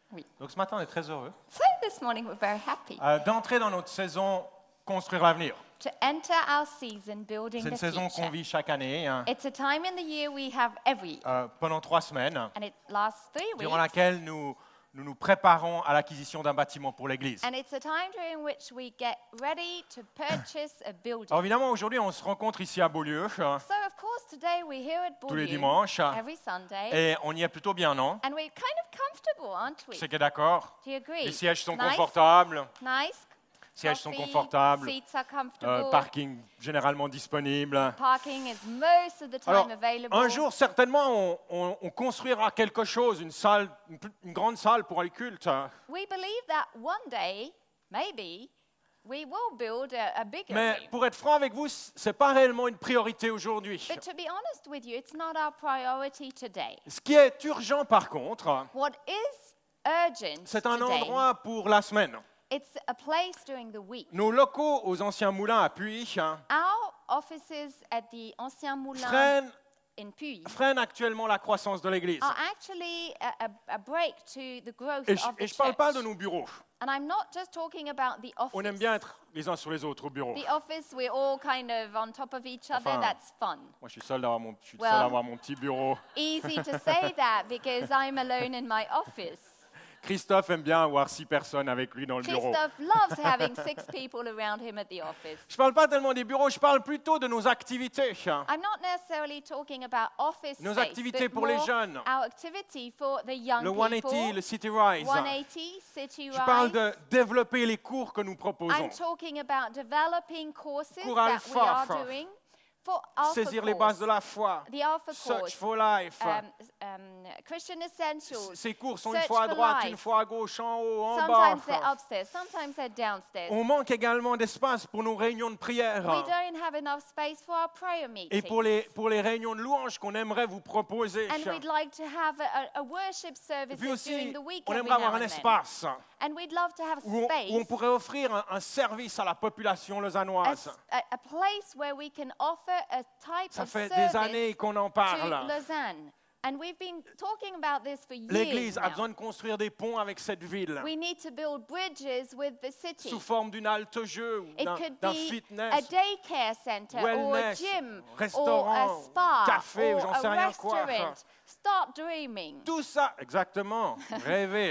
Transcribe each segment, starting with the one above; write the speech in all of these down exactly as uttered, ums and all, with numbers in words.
Oui. Donc ce matin, on est très heureux So this morning we're very happy euh, d'entrer dans notre saison Construire l'avenir. to enter our season building C'est une the saison qu'on future. vit chaque année, hein, It's a time in the year we have every year, euh, pendant trois semaines, and it lasts three durant weeks. laquelle nous nous, nous préparons à l'acquisition d'un bâtiment pour l'Église. And it's a time during which we get ready to purchase a building. Alors évidemment, aujourd'hui, on se rencontre ici à Beaulieu, euh, So of course today we're here at tous les Beaulieu dimanches, every Sunday, et on y est plutôt bien, non? and we're kind of comfortable, aren't we? C'est que d'accord. Do you agree? Les sièges sont nice, confortables, Nice. sièges sont Coffee, confortables, Seats are euh, comfortable. parking généralement disponible. Parking is most of the time Alors, available. un jour, certainement, on, on- on construira quelque chose, une salle, une, plus- une grande salle pour les cultes. We believe that one day, maybe, we will build a, a bigger Mais room. pour être franc avec vous, ce n'est pas réellement une priorité aujourd'hui. But to be honest with you, it's not our priority today. Ce qui est urgent, par contre, What is urgent c'est un today, endroit pour la semaine. it's a place during the week. Nos locaux aux Anciens Moulins à Puy hein, Our offices at the Ancien Moulin freinent, in Puy freinent actuellement la croissance de l'Église. are actually a, a, a break to the growth Et je of the ne parle pas de church. nos bureaux. And I'm not just talking about the office. On aime bien être les uns sur les autres au bureau. The office, we're all kind of on top of each other. Enfin, That's fun. Moi, je suis seul d'avoir mon, je suis Well- seul d'avoir mon petit bureau. Easy to say that because I'm alone in my office. Christophe aime bien avoir six personnes avec lui dans le bureau. Christophe loves having six people around him at the office. Je ne parle pas tellement des bureaux, je parle plutôt de nos activités. I'm not necessarily talking about office Nos space, activités but pour les more jeunes. our activity for the young Le people. cent eighty, le City Rise. one eighty, City Je parle Rise. de développer les cours que nous proposons. I'm talking about developing courses Cours that Alpha. we are doing for Alpha Saisir les course, bases de la foi. the Alpha Search course, for Life. um, um, Christian Essentials. Ces cours sont une Search fois à for droite, Life. une fois à gauche, en haut, en Sometimes they're bas. upstairs, sometimes they're downstairs. On manque également d'espace pour nos réunions de prière. We don't have enough space for our prayer Et meetings. pour les, pour les réunions de louanges qu'on aimerait vous proposer. And we'd like to have a, a worship Et service puis aussi, during the week on every aimerait avoir now un and then. espace And we'd love to have où on, space, où on pourrait offrir un, un service à la population a, lausannoise. a- a place where we can offer a type Ça of fait service des années qu'on en to parle. Lausanne. And we've been talking about this for years L'Église a now. besoin de construire des ponts avec cette ville, We need to build bridges with the city. sous forme d'une halte-jeu, ou It d'un could d'un be a fitness, daycare center or a wellness, gym or restaurant, a spa café, ou or j'en a sais rien quoi. restaurant. Start dreaming. Tout ça, exactement, rêver.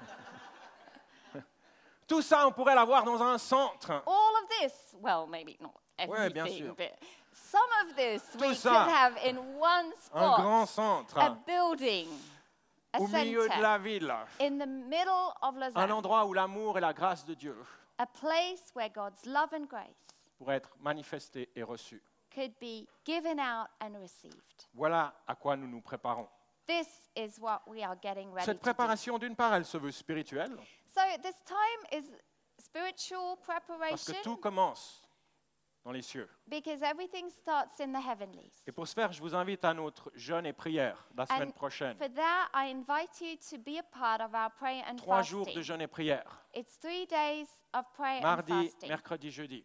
Tout ça, on pourrait l'avoir dans un centre. All of this, well, maybe not Ouais, bien everything, sûr. but some of this we ça. could have in one Un spot, grand centre, a building, a au milieu de center, la ville. in the middle of Un Lausanne, endroit où l'amour et la grâce de Dieu a place where God's love and grace pourraient être manifestés et reçus. could be given out and received. Voilà à quoi nous nous préparons. This is what we are getting ready Cette to do. préparation, d'une part, elle se veut spirituelle, So this time is spiritual parce preparation que tout commence dans les cieux. because everything starts in the heavenlies. Et pour ce faire, je vous invite à notre jeûne et prière la semaine And prochaine. for that, I invite you to be a part of our prayer and Trois jours fasting. de jeûne et prière. It's three days of prayer Mardi, and fasting. mercredi, jeudi.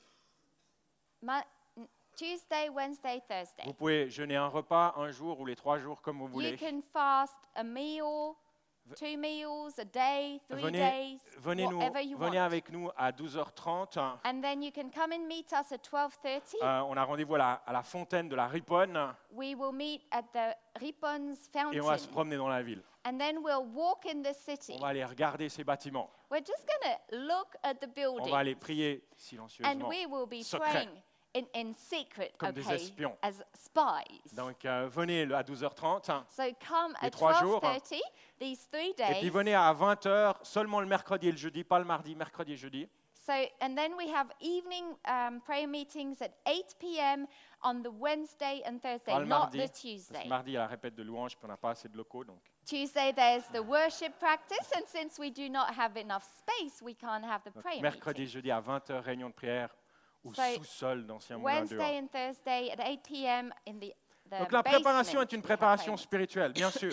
Ma- n- Tuesday, Wednesday, Thursday. Vous pouvez jeûner un repas, un jour ou les trois jours comme vous You voulez. can fast a meal, two meals, a day, three Venez, days, venez, nous, whatever you venez want. avec nous à douze heures trente. And then you can come and meet us at twelve thirty. Euh, on a rendez-vous à la, à la fontaine de la Riponne We will meet at the Ripons et on va se fountain. promener dans la ville. And then we'll walk in the city. On va aller regarder ces bâtiments. We're just going to look at the On building. va aller prier And silencieusement. we will be Secret. praying in, in secret, Comme des okay, espions. as spies. Donc euh, venez le- à douze heures trente. So come Les at trois jours. twelve thirty, these three Et days. puis venez à vingt heures, seulement le mercredi et le jeudi, pas le mardi, mercredi et jeudi. So, and then we have evening um, prayer meetings at eight p.m. on the Wednesday and Thursday, Pas le not mardi. the Parce que Tuesday. mardi, il y a la répète de louange, puis on n'a pas assez de locaux. Donc. Tuesday, there's the worship practice, and since we do not have enough space, we can't have the Donc, prayer mercredi et meeting. jeudi à vingt heures, réunion de prière ou So, sous-sol d'Ancien Moulin Wednesday dehors. and Thursday at eight p.m. in the, the Donc la basement, préparation est une we have préparation prayer. spirituelle, bien sûr.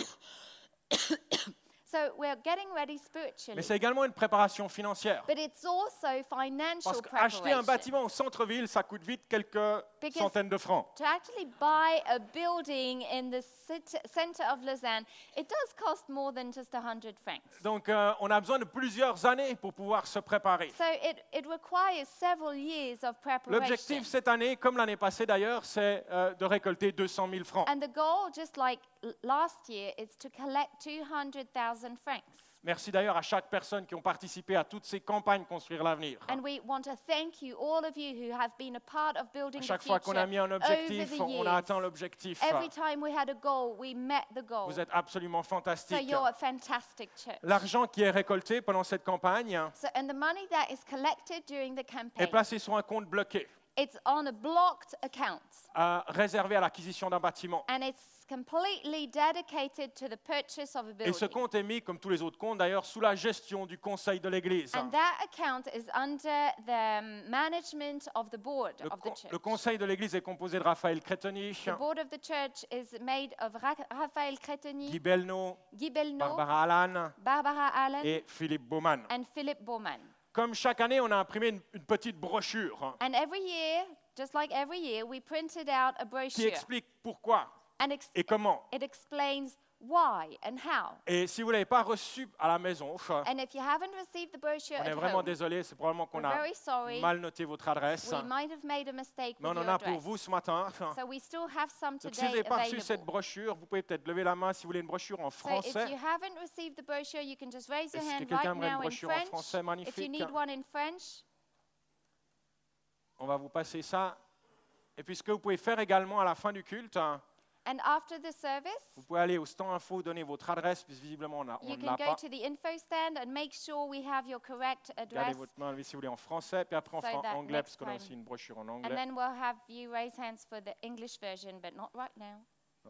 So we're getting ready spiritually, Mais c'est également une préparation financière. but it's also financial Parce qu'acheter un preparation. bâtiment au centre-ville, ça coûte vite quelques Because- centaines de francs. To actually buy a building in the cit- center of Lausanne, it does cost more than just one hundred francs. Donc, euh, on a besoin de plusieurs années pour pouvoir se préparer. So it, it requires several years of preparation. L'objectif cette année, comme l'année passée d'ailleurs, c'est euh, de récolter deux cent mille francs. And the goal, just like l- last year, is to collect two hundred thousand francs. Merci d'ailleurs à chaque personne qui ont participé à toutes ces campagnes Construire l'avenir. And we want to thank you, all of you who have been a part of building À the chaque fois qu'on a mis un future objectif, over the on a years. atteint l'objectif. Every time we had a goal, we met the goal. Vous êtes absolument So fantastiques. you're a fantastic church. L'argent qui est récolté pendant cette campagne So, and the money that is collected during the est campaign, placé sur un compte bloqué, it's on a blocked account, euh, réservé à l'acquisition d'un bâtiment. and it's completely dedicated to the purchase of a Et ce building. compte est mis, comme tous les autres comptes d'ailleurs, sous la gestion du conseil de l'Église. And that account is under the management of the board Le, of the con- church. le conseil de l'Église est composé de Raphaël Créteny, The board of the church is made of Ra- Raphaël Créteny, Guy Belno, Guy Belno, Barbara Allan Barbara Allen, et Philippe Baumann. and Philip Baumann. Comme chaque année, on a imprimé une, une petite brochure And every year, just like every year, we printed out a qui brochure, explique pourquoi and ex- et comment. it explains why and how. Et si vous ne l'avez pas reçu à la maison, And if you haven't received the brochure on est at vraiment home, désolé, c'est probablement qu'on we're a very sorry. mal noté votre adresse. We might have made a mistake Mais on with en your a pour address. vous ce matin. So we still have some Donc si vous today n'avez pas reçu cette available. brochure, vous pouvez peut-être lever la main si vous voulez une brochure en So if français. you haven't received the brochure, you can just raise your Est-ce que hand quelqu'un right aimerait une now in brochure en French. français If you magnifique? need one in French, On va vous passer ça. Et puis ce que vous pouvez faire également à la fin du culte, hein, and after the service, vous pouvez aller au stand info, donner votre adresse, puis visiblement on a- on you ne can l'a go pas. to the info stand and make sure we have your correct Gardez address. votre main lui, si vous voulez en français, puis après on So fera that en anglais, next parce qu'on a time- aussi une brochure en And anglais. then we'll have you raise hands for the English version, but not right now.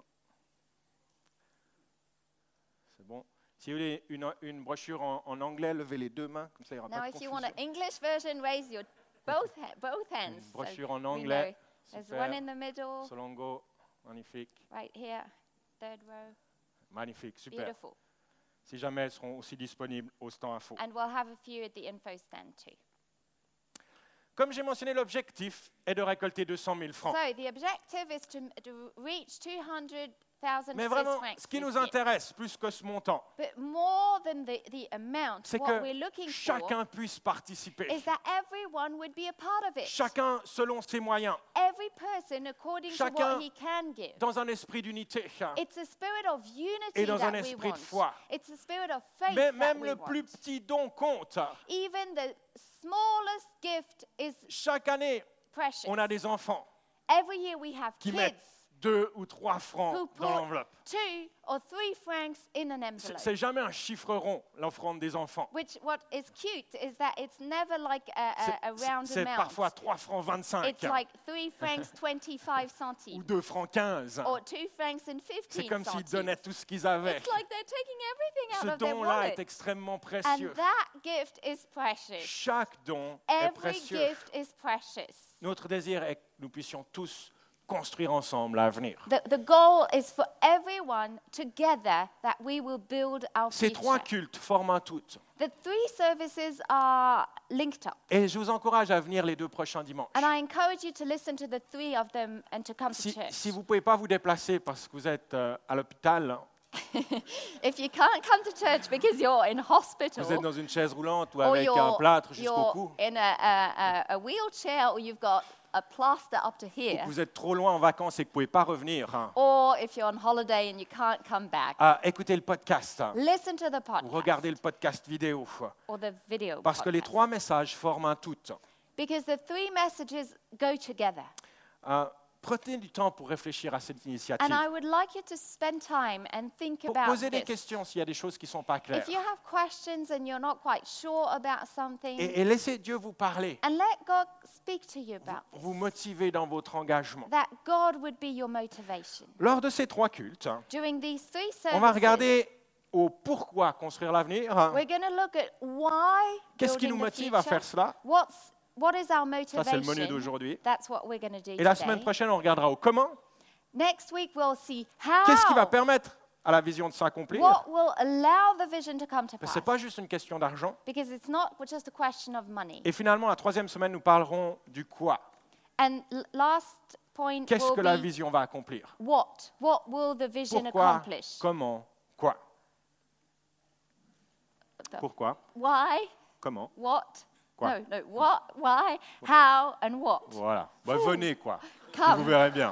C'est bon. Si vous voulez une, une brochure en, en anglais, levez les deux mains, comme ça il n'y aura Now, pas de if you want confusion. an English version, raise your both ha- both hands. Une so brochure en we anglais, know. There's super. one in the middle, Solongo, magnifique, right here, third row. magnifique, super. Beautiful. Si jamais elles seront aussi disponibles au stand info. And we'll have a few at the info stand too. Comme j'ai mentionné, l'objectif est de récolter deux cent mille francs. So the objective is to, to reach two hundred thousand Mais Swiss vraiment, francs ce qui this nous year. intéresse plus que ce montant, But more than the, the amount, c'est what we're que looking chacun puisse participer. for is that everyone would be a part of it. Chacun selon ses moyens, Every person according to Chacun what he can give. dans un esprit d'unité. It's a spirit of unity Et dans that un we esprit de want. foi. It's a spirit of faith Mais that même we le want. plus petit don compte. Even the smallest gift is Chaque année, precious. on a des enfants Every year we have qui kids mettent deux ou trois who francs dans put l'enveloppe. two or three francs in an C'est envelope. c'est jamais un chiffre rond, l'offrande des enfants. Which what is cute is that it's never like a, C'est- a, a C'est round c'est amount. parfois trois francs vingt-cinq It's like three francs twenty-five ou centimes deux francs quinze. or two francs and C'est fifteen comme s'ils centimes. donnaient tout ce qu'ils avaient. It's like they're taking everything out Ce of their don-là wallet. est extrêmement And précieux. that gift is precious. Chaque don est Every précieux. gift is precious. Notre désir est que nous puissions tous construire ensemble l'avenir. The, the goal is for everyone together that we will build our Ces trois future. cultes forment un tout. The three services are linked up. Et je vous encourage à venir les deux prochains dimanches. And I encourage you to listen to the three of them and to come to Si, church. si vous ne pouvez pas vous déplacer parce que vous êtes euh, à l'hôpital, If you can't come to church because you're in hospital, vous êtes dans une chaise roulante ou or avec un you're, plâtre jusqu'au you're cou, in a, a, a, a wheelchair, or you've got a plaster up to ou here, que vous êtes trop loin en vacances et que vous ne pouvez pas revenir, hein, or if you're on holiday and you can't come back, à écouter le podcast hein, listen to the ou podcast regarder le podcast vidéo. or the video Parce que les podcast. trois messages forment un tout. Because the three messages go together. Euh, Prenez du temps pour réfléchir à cette initiative. And I would like you to spend time and think Pour about poser des this. questions s'il y a des choses qui ne sont pas claires. If you have questions and you're not quite sure about something, Et, et laissez Dieu vous parler, and let God speak to you about vous this, motiver dans votre engagement. that God would be your motivation. Lors de ces trois cultes, During these three on va services, regarder au pourquoi construire l'avenir. we're going to look at why Qu'est-ce qui building nous the motive à future. faire cela? What's, what is our Ça, c'est le menu motivation? d'aujourd'hui. That's what we're going to do Et la today. semaine prochaine, on regardera au comment. Next week, we'll see how, Qu'est-ce qui va permettre à la vision de s'accomplir? what will allow the vision to come to Ce pass. n'est pas juste une question d'argent. Because it's not just a question of money. Et finalement, la troisième semaine, nous parlerons du quoi. And l- last point Qu'est-ce will que la be vision va accomplir? what? What will the vision Pourquoi? accomplish? Comment? Quoi? Pourquoi? Why? Comment? What? Quoi? No, no. What? Why? How? And what? Voilà. Bah, venez, quoi. Come. Vous verrez bien.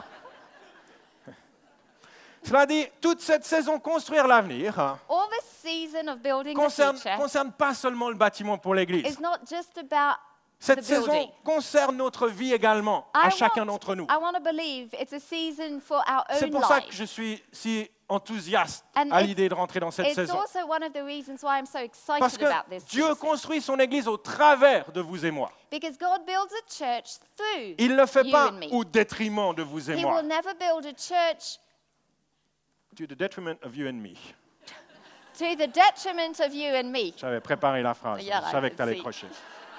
Cela dit, toute cette saison Construire l'avenir hein, All this season of building the concerne, future concerne pas seulement le bâtiment pour l'Église. is not just about Cette the saison building. concerne notre vie également, I à chacun want- d'entre nous. I want to believe it's a season for our C'est own pour ça que lives. je suis si enthousiaste And à it's- l'idée de rentrer dans cette It's saison. also one of the reasons why I'm so excited Parce que about this Dieu season. construit son Église au travers de vous et moi. Because God builds a church through Il ne le fait you pas and me. au détriment de vous et He moi. will never build a church To the detriment of you and me. to the detriment of you and me. J'avais préparé la phrase. Yeah, je savais I que tu allais see. crocher.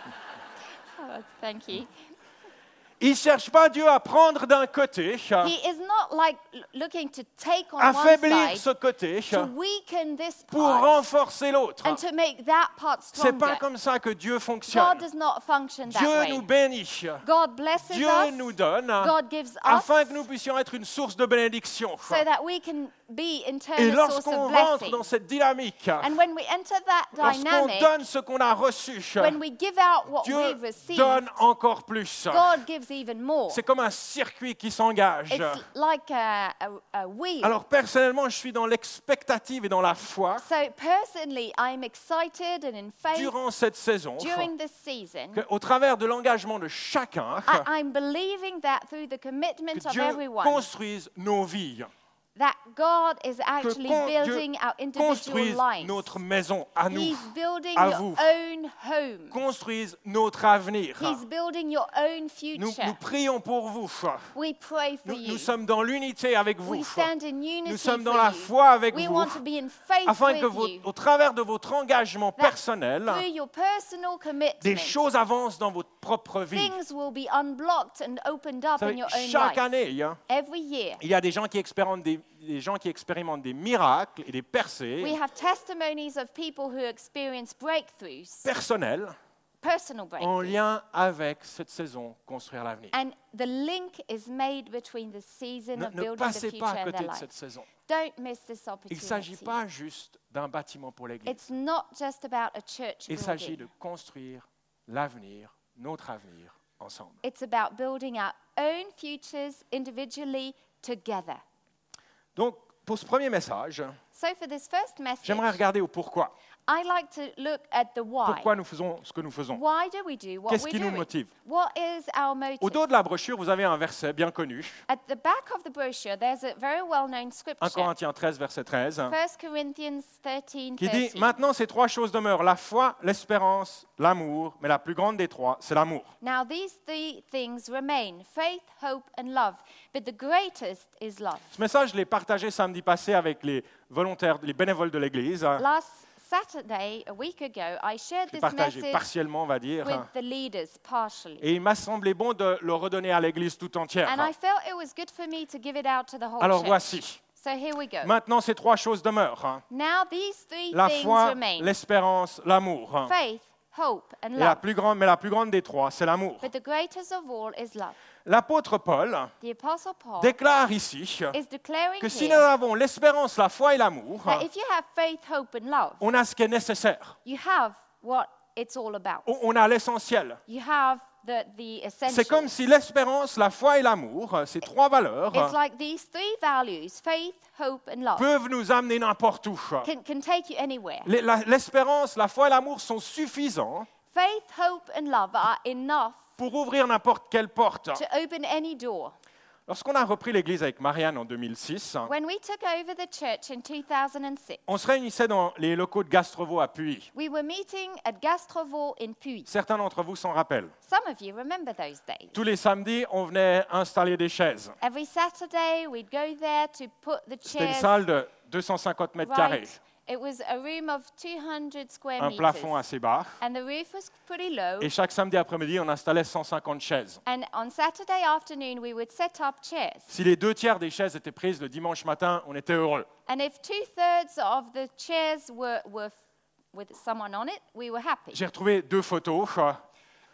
Oh, thank you. Il ne cherche pas Dieu à prendre d'un côté, He is not like l- looking to take on affaiblir one side ce côté to weaken this pour part renforcer l'autre. and to make that part C'est pas stronger. comme ça que Dieu God fonctionne. does not function that Dieu way. nous bénit. God blesses Dieu us. nous donne God gives us afin que nous puissions être une source de bénédiction. so that we can be in turn Et a source lorsqu'on of rentre blessing. dans cette dynamique, And when we enter that lorsqu'on dynamic, donne ce qu'on a reçu, when we give out what Dieu we've received, donne encore plus. God gives even more. C'est comme un circuit qui s'engage. It's like a, a, a wheel. Alors personnellement, je suis dans l'expectative et dans la foi So personally, I'm excited and in faith durant cette saison during this season. qu'au travers de l'engagement de chacun, I, I'm believing that through the commitment que of Dieu everyone, construise nos vies, that God is que actually con- building Dieu our individual construise lives. notre maison à nous, He's building à your vous. own home. construise notre avenir. He's building your own Nous, future. nous prions pour vous. We pray for Nous, you. nous sommes dans l'unité avec vous. We stand in unity Nous sommes for dans la you. foi avec We vous, want to be in faith afin with que vos- you. au travers de votre engagement That personnel, Through your personal des commitment, choses avancent dans votre propre vie. things will be unblocked and opened up Vous savez, in your own chaque life. année, hein, Every year, il y a des gens qui expérimentent des, des gens qui expérimentent des miracles et des percées we have testimonies of people who experience breakthroughs, personnels personal en breakthroughs. lien avec cette saison Construire l'avenir. And the link is made between the season Ne, of ne building the passez future pas à and côté their de life. cette saison. Don't miss this Il ne s'agit opportunity. pas juste d'un bâtiment pour l'Église. It's not just about a church Il s'agit building. de construire l'avenir, notre avenir, ensemble. It's about building our own futures individually together. Donc, pour ce premier message, So for this first message, j'aimerais regarder au pourquoi. I like to look at the why. Pourquoi nous faisons ce que nous faisons. Why do we do what Qu'est-ce we qui do? nous motive? What is our Au motive? dos de la brochure, vous avez un verset bien connu, At the back of the brochure, there's a very well-known un scripture, Corinthiens treize, verset treize, First Corinthians thirteen, qui dit « thirteen. Maintenant, ces trois choses demeurent, la foi, l'espérance, l'amour, mais la plus grande des trois, c'est l'amour. Now these three things remain, faith, hope, and love. But the greatest is love. » Ce message, je l'ai partagé samedi passé avec les volontaires, les bénévoles de l'Église. Last Saturday, a week ago, I shared Je l'ai this partagé message partiellement, on va dire. with the leaders partially. Et il m'a semblé bon de le redonner à l'Église tout entière. And I felt it was good for me to give it out to the whole Alors church. voici. So here we go. Maintenant, ces trois choses demeurent. Now these three La things foi, remain. l'espérance, l'amour. Faith, hope, and Et la love. plus grande, mais la plus grande des trois, c'est l'amour. But the greatest of all is love. L'apôtre Paul The Apostle Paul déclare ici is declaring que si nous here avons l'espérance, la foi et l'amour, that if you have faith, hope, and love, on a ce qui est nécessaire. you have what it's all about. On on a l'essentiel. You have the, the C'est essentials. comme si l'espérance, la foi et l'amour, ces trois valeurs, It's like these three values, faith, hope, and love, peuvent nous amener n'importe où. can, can take you anywhere. Les- la- L'espérance, la foi et l'amour sont suffisants Faith, hope, and love are enough pour ouvrir n'importe quelle porte. to open any door. Lorsqu'on a repris l'Église avec Marianne en deux mille six, When we took over the church in two thousand six, on se réunissait dans les locaux de Gastrevo à Puy. we were meeting at Gastrovo in Puy. Certains d'entre vous s'en rappellent. Some of you remember those days. Tous les samedis, on venait installer des chaises. Every Saturday, we'd go there to put the C'était une chairs salle de deux cent cinquante mètres carrés, right. It was a room of two hundred square un meters, plafond assez bas. and the roof was pretty low. Et chaque samedi après-midi, on installait cent cinquante chaises. And on Saturday afternoon, we would set up chairs. Si les deux tiers des chaises étaient prises le dimanche matin, on était heureux. And if two-thirds of the chairs were, were f- with someone on it, we were happy. J'ai retrouvé deux photos. euh,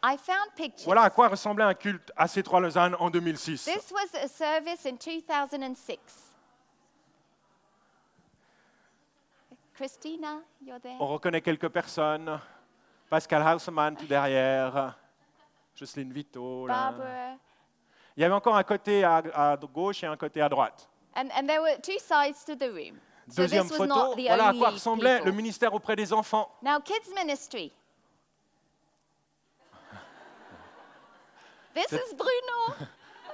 I found pictures. Voilà à quoi ressemblait un culte à C trois Lausanne en deux mille six. This was a service in two thousand six. Christina, you're there? On reconnaît quelques personnes. Pascal Hausemann tout derrière. Jocelyne Vito. Là. Barbara. Il y avait encore un côté à, à gauche et un côté à droite. And, and there were two sides to the room. So Deuxième this was photo, not the voilà à only quoi ressemblait people. le ministère auprès des enfants. Now, kids ministry. This is Bruno.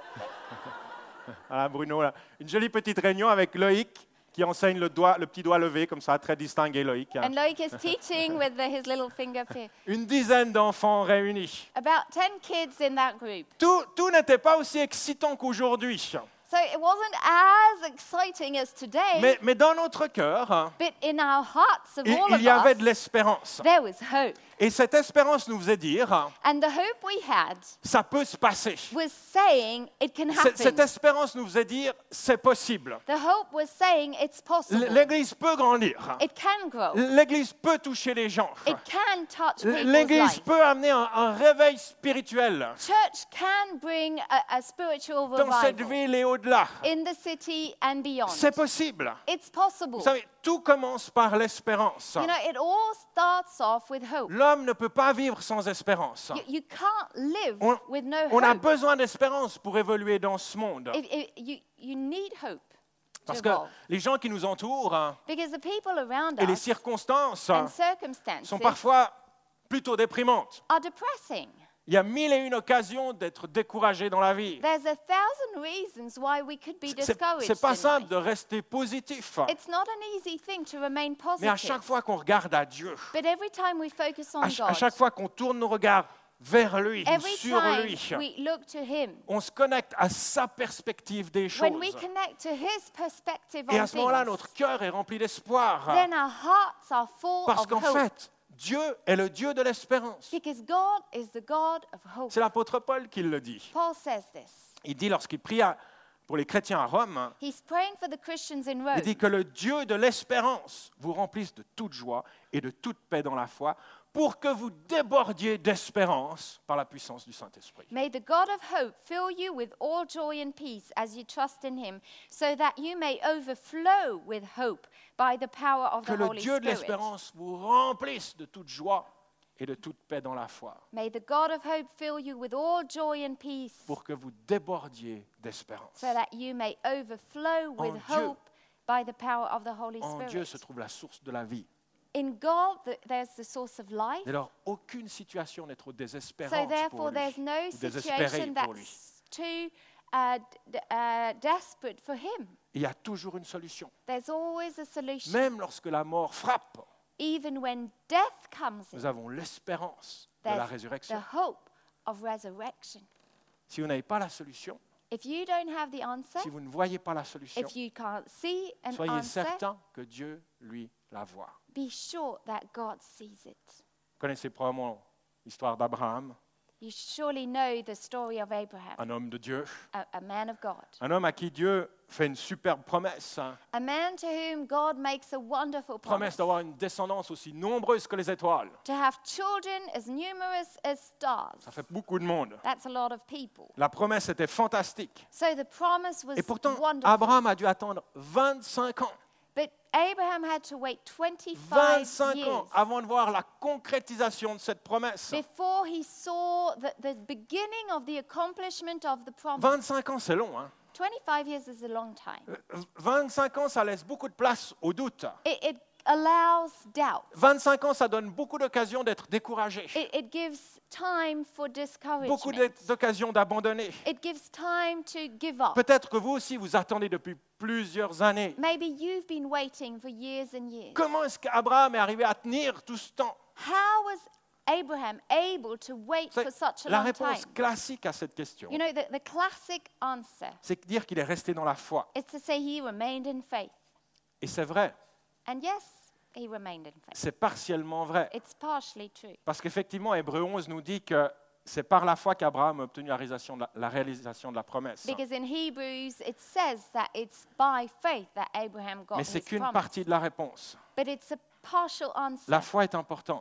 Voilà Bruno, là. Une jolie petite réunion avec Loïc qui enseigne le, doigt, le petit doigt levé, comme ça, très distingué Loïc. hein. And Loic is teaching with the, his little finger here. Une dizaine d'enfants réunis. About ten kids in that group. Tout, tout n'était pas aussi excitant qu'aujourd'hui. So it wasn't as exciting as today, Mais, mais dans notre cœur, hein, but in our hearts of il, all il of y avait de us, l'espérance. there was hope. Et cette espérance nous faisait dire, hein, And the hope we had ça peut se passer. was saying it can Cette, cette happen. espérance nous faisait dire, c'est possible. The hope was saying it's possible. L'Église peut grandir. It can grow. L'Église peut toucher les gens. It can touch people's L'Église lives. peut amener un, un réveil spirituel Church can bring a, a spiritual dans cette revival ville et au-delà. in the city and beyond. C'est possible. It's possible. Vous savez, tout commence par l'espérance. You know, it all starts off with hope. L'homme ne peut pas vivre sans espérance. You, you can't live On, with no on a hope. besoin d'espérance pour évoluer dans ce monde. If, if you, you need hope to Parce que evolve. les gens qui nous entourent hein, Because the people around et les us circonstances and hein, circumstances sont parfois plutôt déprimantes. are depressing. Il y a mille et une occasions d'être découragé dans la vie. There's a thousand reasons why we could be C'est discouraged c'est pas in simple life. de rester positif. It's not an easy thing to remain Mais à positive. chaque fois qu'on regarde à Dieu, But every time we focus on à, ch- à God, chaque fois qu'on tourne nos regards vers lui, ou every sur time lui, we look to Him, on se connecte à sa perspective des choses. when we connect to His perspective Et on à ce moment-là, things, notre cœur est rempli d'espoir. then our hearts are full Parce of qu'en hope. fait, Dieu est le Dieu de l'espérance. Because God is the God of hope. C'est l'apôtre Paul qui le dit. Paul says this. Il dit lorsqu'il prie à- pour les chrétiens à Rome, He's praying for the Christians in il Rome. dit que le Dieu de l'espérance vous remplisse de toute joie et de toute paix dans la foi pour que vous débordiez d'espérance par la puissance du Saint-Esprit. May the God of hope fill you with all joy and peace as you trust in Him, so that you may overflow with hope by the power of Que the le Holy Dieu de Spirit. l'espérance vous remplisse de toute joie et de toute paix dans la foi May the God of hope fill you with all joy and peace, pour que vous débordiez d'espérance. so that you may overflow with En Dieu. hope by the power of the Holy En Dieu Spirit. se trouve la source de la vie. In God, the, there's the source of life. Et alors, aucune situation n'est trop So désespérante therefore, pour lui, there's no ou désespérée situation pour lui. that's too uh, d- uh, desperate for Him. Il y a toujours une solution. There's always a solution. Même lorsque la mort frappe, Even when death comes nous in, avons l'espérance de la there's the résurrection. hope of resurrection. Si vous n'avez pas la solution, If you don't have the answer, si vous ne voyez pas la solution, if you can't see an soyez answer, certain que Dieu, lui, la voit. be sure that God sees it. Vous connaissez probablement l'histoire d'Abraham, You surely know the story of Abraham, un homme de Dieu, a, a man of God, un homme à qui Dieu fait une superbe promesse, hein, a man to whom God makes a wonderful promesse promise d'avoir une descendance aussi nombreuse que les étoiles. to have children as numerous as stars. Ça fait beaucoup de monde. That's a lot of people. La promesse était fantastique. So the promise was Et pourtant, wonderful. Abraham a dû attendre vingt-cinq ans. But Abraham had to wait twenty-five vingt-cinq years ans avant de voir la concrétisation de cette promesse. before he saw the, the beginning of the accomplishment of the promise. vingt-cinq ans, c'est long. Hein? twenty-five years is a long time. Euh, vingt-cinq ans, ça laisse beaucoup de place au doute. It, it allows doubt. vingt-cinq ans, ça donne beaucoup d'occasions d'être découragé, It, it gives time for beaucoup discouragement. d'être- d'occasions d'abandonner. It gives time to give up. Peut-être que vous aussi, vous attendez depuis plusieurs années. Maybe you've been waiting for years and years. Comment est-ce qu'Abraham est arrivé à tenir tout ce temps? How was Abraham able to wait Vous for savez, such a la long réponse time? classique à cette question, You know, the, the classic answer c'est de dire qu'il est resté dans la foi. is to say he remained in faith. Et c'est vrai, And yes, he remained in faith. c'est partiellement vrai. It's partially true. Parce qu'effectivement, Hébreu onze nous dit que c'est par la foi qu'Abraham a obtenu la réalisation de la, la réalisation de la promesse. Because in Hebrews, it says that it's by faith that Abraham got Mais his c'est qu'une promise. partie de la réponse. But it's a partial answer. La foi est importante.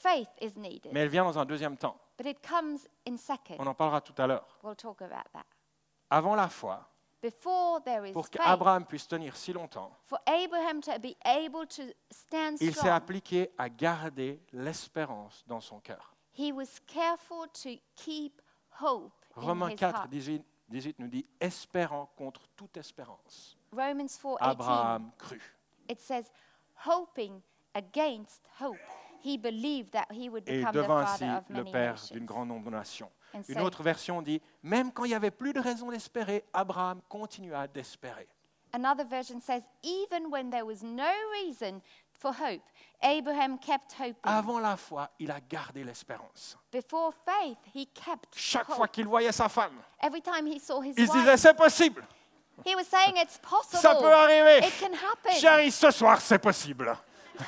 faith is needed. Mais elle vient dans un deuxième temps. But it comes in second. On en parlera tout à l'heure. We'll talk about that. Avant la foi, Before there is pour faith, qu'Abraham puisse tenir si longtemps, for Abraham to be able to stand il s'est strong, appliqué à garder l'espérance dans son cœur. he was careful to keep hope in Romains his quatre, heart. dix-huit nous dit « espérant contre toute espérance, Romans four eighteen, Abraham crut it says, hoping against hope, he believed that he would » et il become the devint ainsi father of le many père nations. d'une grande nombre de nations. And Une so- autre version dit « même quand il n'y avait plus de raison d'espérer, Abraham continua d'espérer. Another version says, even when there was no reason for hope, Abraham kept hoping. » Avant la foi, il a gardé l'espérance. Before faith, he kept Chaque hope. fois qu'il voyait sa femme, Every time he saw his il se wife, disait « c'est possible, he was saying it's possible. ça peut arriver. It can happen. Chérie, ce soir, c'est possible. »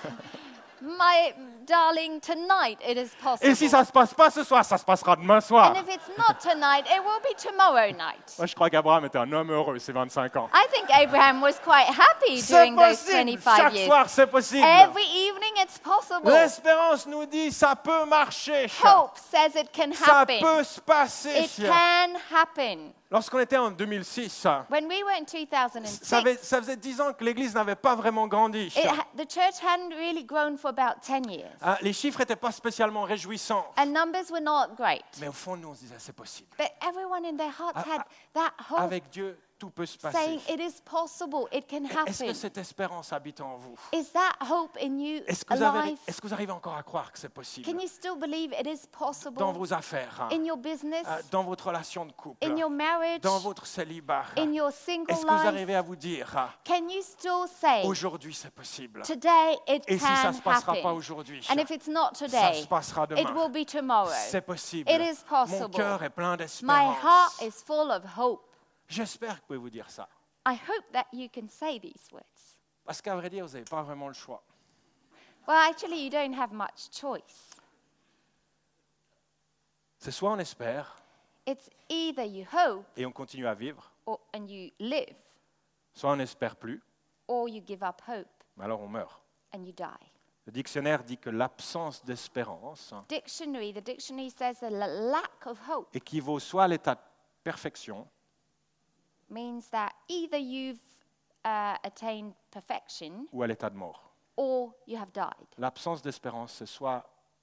My darling, tonight it is possible. Et si ça ne se passe pas ce soir, ça se passera demain soir. And if it's not tonight, it will be tomorrow night. Moi, je crois qu'Abraham était un homme heureux, ces vingt-cinq ans. I think Abraham was quite happy C'est during those possible. twenty-five Chaque years. soir, c'est possible. Every evening it's possible. L'espérance nous dit, ça peut marcher. Hope says it can Ça happen. peut se passer. It can happen. Lorsqu'on était en deux mille six, When we were in two thousand ça, avait- six, ça faisait dix ans que l'Église n'avait pas vraiment grandi. it ha- the church hadn't really grown for about ten years. Hein, les chiffres n'étaient pas spécialement réjouissants. And numbers were not great. Mais au fond, nous, on se disait, c'est possible. But everyone in their hearts Ah, had that hope, Avec Dieu, tout peut se passer. saying it is possible, it can Est-ce que happen. cette espérance habite en vous? Is that hope in you Est-ce que, vous avez- alive? est-ce que vous arrivez encore à croire que c'est possible? Can you still believe it is Dans possible vos affaires, hein, in your business, euh, dans votre relation de couple, in your marriage, dans votre célibat. in your single Est-ce que vous life? arrivez à vous dire, ah, Can you still say, aujourd'hui c'est possible? today it Et si ça can ne se passera pas happen? aujourd'hui, And if it's not ça today, se passera it demain. will be tomorrow. C'est possible. It is Mon possible. cœur est plein My d'espérance. heart is full of hope. J'espère que vous pouvez vous dire ça. I hope that you can say these words. Parce qu'à vrai dire, vous n'avez pas vraiment le choix. Well, actually, you don't have much choice. C'est soit on espère It's either you hope et on continue à vivre, or, and you live, soit on n'espère plus, or you give up hope mais alors on meurt. and you die. Le dictionnaire dit que l'absence d'espérance Dictionary, the dictionary says the l- lack of hope équivaut soit à l'état de perfection, means that either you've uh, attained perfection ou à l'état de mort. or you have died. L'absence d'espérance, c'est soit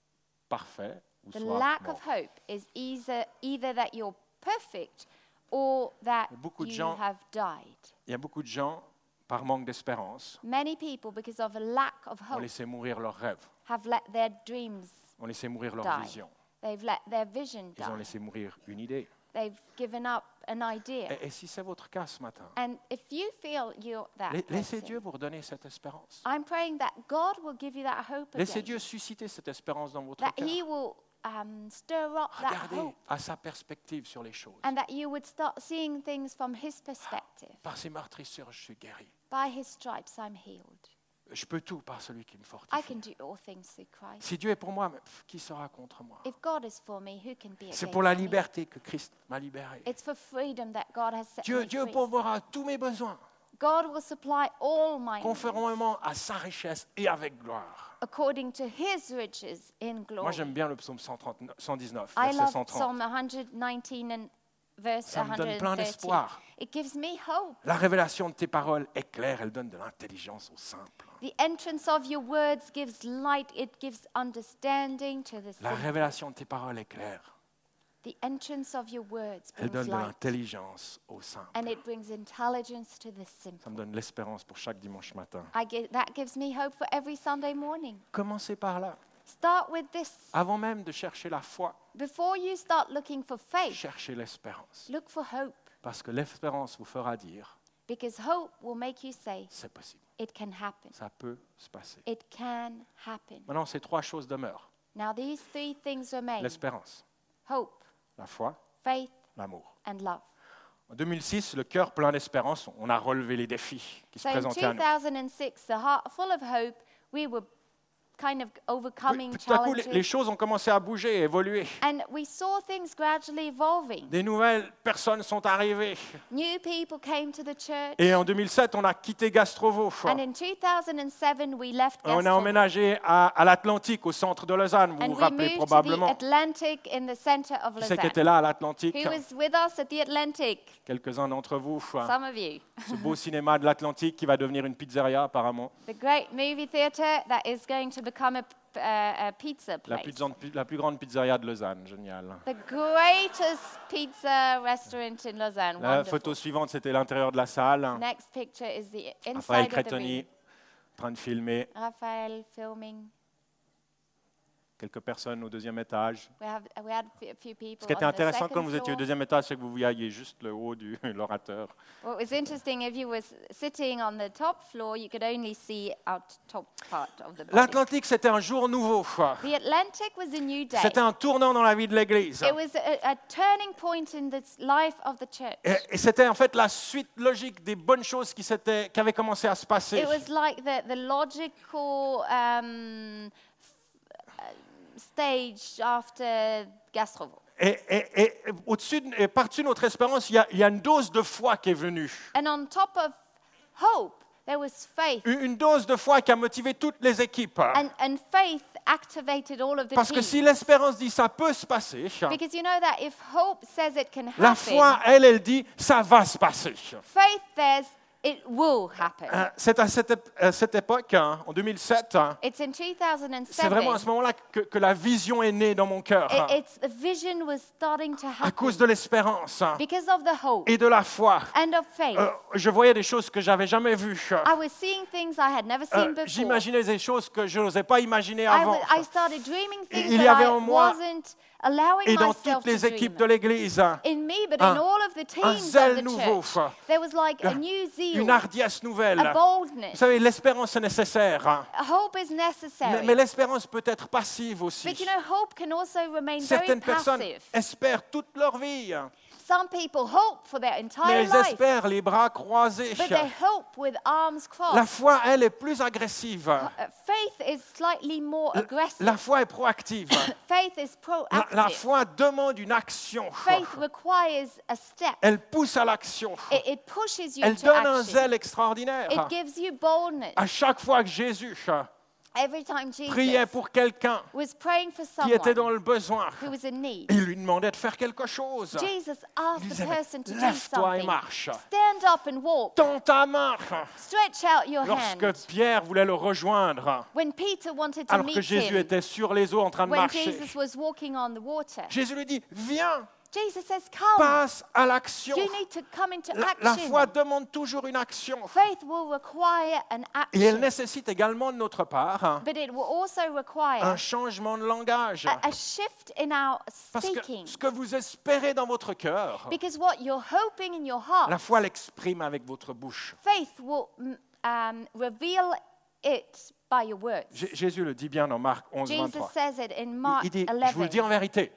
parfait ou The soit lack mort. of hope is either, either that you're perfect or that Beaucoup de you gens- have died. Il y a beaucoup de gens, par manque d'espérance, Many people, because of a lack of ont hope, laissé mourir leurs rêves, have let their dreams ont laissé mourir leur die. vision, They've let their vision ils ont die. laissé mourir une idée. They've given up an idea. Et, et si c'est votre cas ce matin, And if you feel you're that la- laissez person, Dieu vous redonner cette espérance. I'm praying that God will give you that hope Laissez again. Dieu susciter cette espérance dans votre That cœur. He will um, stir up that Regardez hope. à sa perspective sur les choses. And that you would start seeing things from His perspective. Par ses meurtrissures, je suis guéri. By His stripes I'm healed. Je peux tout par celui qui me I fortifie. can do all things through Christ. Si Dieu est pour moi, mais, pff, qui sera contre moi? If God is for me, who can be C'est against pour la me? liberté que Christ m'a libéré. It's for freedom that God has set Dieu, me Dieu free. pourvoira tous mes besoins, God will supply all my needs conformément à sa richesse et avec gloire. according to His riches in glory. Moi, j'aime bien le psaume cent trente-neuf, cent dix-neuf, I verset love cent trente. Psalm one nineteen and verse Ça me donne one plein thirty. d'espoir. It gives me hope. La révélation de tes paroles est claire, elle donne de l'intelligence aux simples. The entrance of your words gives light, it gives understanding to the La simple. révélation de tes paroles est claire, The entrance of your words elle brings donne de light, l'intelligence aux simples. and it brings intelligence to the Ça simple. me donne l'espérance pour chaque dimanche matin. I gi- that gives me hope for every Sunday morning. Commencez par là. Start with this. Avant même de chercher la foi, Before you start looking for faith, cherchez l'espérance. look for hope, Parce que l'espérance vous fera dire, because hope will make you say, c'est possible, it can happen. ça peut se passer. It can happen. Maintenant, ces trois choses demeurent. Now these three things remain: L'espérance, hope, la foi, faith, l'amour. and love. En deux mille six, le cœur plein d'espérance, on a relevé les défis qui se So in présentaient à nous. two thousand six, the heart full of hope, we were kind of overcoming Tout à coup, les, challenges. les choses ont commencé à bouger, à évoluer. And we saw things gradually evolving. Des nouvelles personnes sont arrivées. New people came to the church. Et en deux mille sept, on a quitté Gastrovo. And in two thousand seven, we left On a Gaston. emménagé à, à l'Atlantique, au centre de Lausanne, vous And vous we rappelez moved to the probablement. Atlantic in the center of Qui c'est Lausanne. qui était là à l'Atlantique? Who was with us at the Atlantic? Quelques-uns d'entre vous. Some of you. Ce beau cinéma de l'Atlantique qui va devenir une pizzeria apparemment. The great movie theatre that is going to become a, uh, a pizza La place. plus, grande- la plus grande pizzeria de Lausanne, génial. The greatest pizza restaurant in Lausanne. La Wonderful. photo suivante, c'était l'intérieur de la salle. Next picture is the Raphaël inside of the Crétoni, room. en train de filmer. Raphael filming. Quelques personnes au deuxième étage. We have we had a few people. Ce qui était on the intéressant second quand vous étiez au floor. deuxième étage, c'est que vous voyiez juste le haut de l'orateur. What was interesting, if you were s- sitting on the top floor, you could only see out top part of the building. L'Atlantique, c'était un jour nouveau. The Atlantic was a new day. C'était un tournant dans la vie de l'Église. It was a, a turning point in the s- life of the church. Et, et c'était en fait la suite logique des bonnes choses qui, s'étaient- qui avaient commencé à se passer. It was like the, the logical um, f- uh, stage after Gastrovo. Et, et- et au-dessus, de- et par-dessus notre espérance, il y, a, il y a une dose de foi qui est venue. And on top of hope, there was faith. Une une dose de foi qui a motivé toutes les équipes. And, and faith activated all of the Parce que teams. si l'espérance dit ça peut se passer, Because you know that if hope says it can la happen, foi, elle, elle dit ça va se passer. faith says it will happen. Euh, C'est à cette, ép- à cette époque, hein, en deux mille sept, hein, It's in two thousand c'est vraiment à seven. ce moment-là que, que la vision est née dans mon cœur. hein, It, it's the vision was starting to À cause happen de l'espérance hein, because of the hope et de la foi. and of faith. Euh, je voyais des choses que j'avais jamais vues. I was seeing things I had never Euh, seen before. J'imaginais des choses que je n'osais pas imaginer I, avant. was, I started dreaming things Il y that avait I en moi wasn't allowing Et dans myself toutes les to équipes dream. de l'Église, hein, In me, but un- in all of the un teams zèle of the nouveau, church, there was like a new zeal, une hardiesse nouvelle. a boldness. Vous savez, l'espérance est nécessaire. hein. Hope is Mais, necessary. mais l'espérance peut être passive aussi. But you know, hope can also remain very Certaines personnes passive. espèrent toute leur vie, hein, Some people hope for their mais entire elles life, espèrent les bras croisés. but they hope with arms crossed. La foi, elle, est plus agressive. Uh, faith is slightly more aggressive. La foi est proactive. Faith is La, proactive. la foi demande une action. Faith requires a step. Elle pousse à l'action. It, it pushes you Elle to donne un action. zèle extraordinaire. It gives you boldness. À chaque fois que Jésus Every time Jesus priait pour quelqu'un was praying for qui était dans someone le besoin, who was in need, il lui demandait de faire quelque chose. Jesus Il asked the disait, person to do lève-toi et something. marche. Stand up and walk. Tends ta main. Stretch out your Lorsque hand. Pierre voulait le rejoindre, When Peter wanted to alors que meet Jésus him, était sur les eaux en train de when marcher, Jesus was walking on the water, Jésus lui dit, viens, Jesus says, come. passe à l'action. You need to come into La, la action. foi demande toujours une action. Faith will require an Et elle action, nécessite également de notre part hein, but it will also un require changement de langage. a, a shift in our Parce que speaking. ce que vous espérez dans votre cœur, Because what you're hoping in your heart, la foi l'exprime avec votre bouche. faith will mm, um, reveal it by your words. J- Jésus le dit bien dans Marc onze, Jesus vingt-trois. says it in Il, Mark il dit, je vous le dis en eleven. vérité.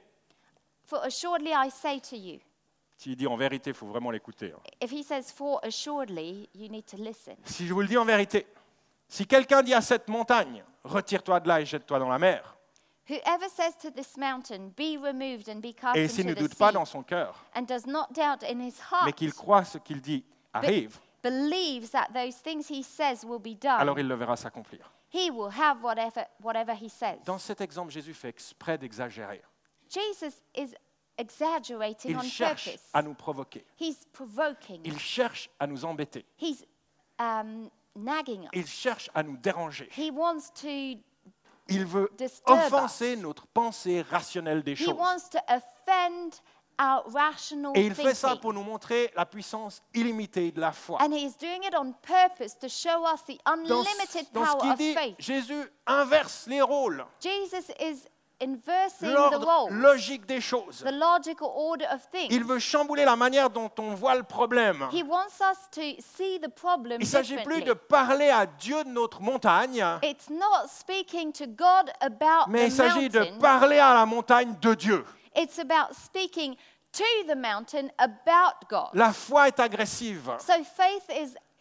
For assuredly I say to you. S'il dit en vérité, il faut vraiment l'écouter. hein. If he says for assuredly, you need to listen. Si je vous le dis en vérité, si quelqu'un dit à cette montagne, retire-toi de là et jette-toi dans la mer, Whoever says to this mountain, be removed and be cast et s'il ne into doute the pas sea, dans son cœur, and does not doubt in his mais heart, qu'il croit ce qu'il dit arrive, believes that those things he says will be done, alors il le verra s'accomplir. he will have whatever, whatever he says. Dans cet exemple, Jésus fait exprès d'exagérer. Jesus is exaggerating Il on cherche purpose. à nous provoquer. He's provoking. Il cherche à nous embêter. He's um, nagging us. Il cherche à nous déranger. He wants to Il veut disturb offenser us. notre pensée rationnelle des He choses. wants to offend our rational Et il fait ça thinking. pour nous montrer la puissance illimitée de la foi. And he's doing it on purpose to show us the Dans, unlimited dans ce power qu'il of dit, faith. Jésus inverse les rôles, Jesus is inversing the l'ordre roles, logique des choses. the logical order of things. Il veut chambouler la manière dont on voit le problème. He wants us to see the problem Il ne s'agit plus differently. de parler à Dieu de notre montagne, It's not speaking to God about mais il the s'agit de mountain. parler à la montagne de Dieu. It's about speaking to the mountain about God. La foi est agressive. So faith is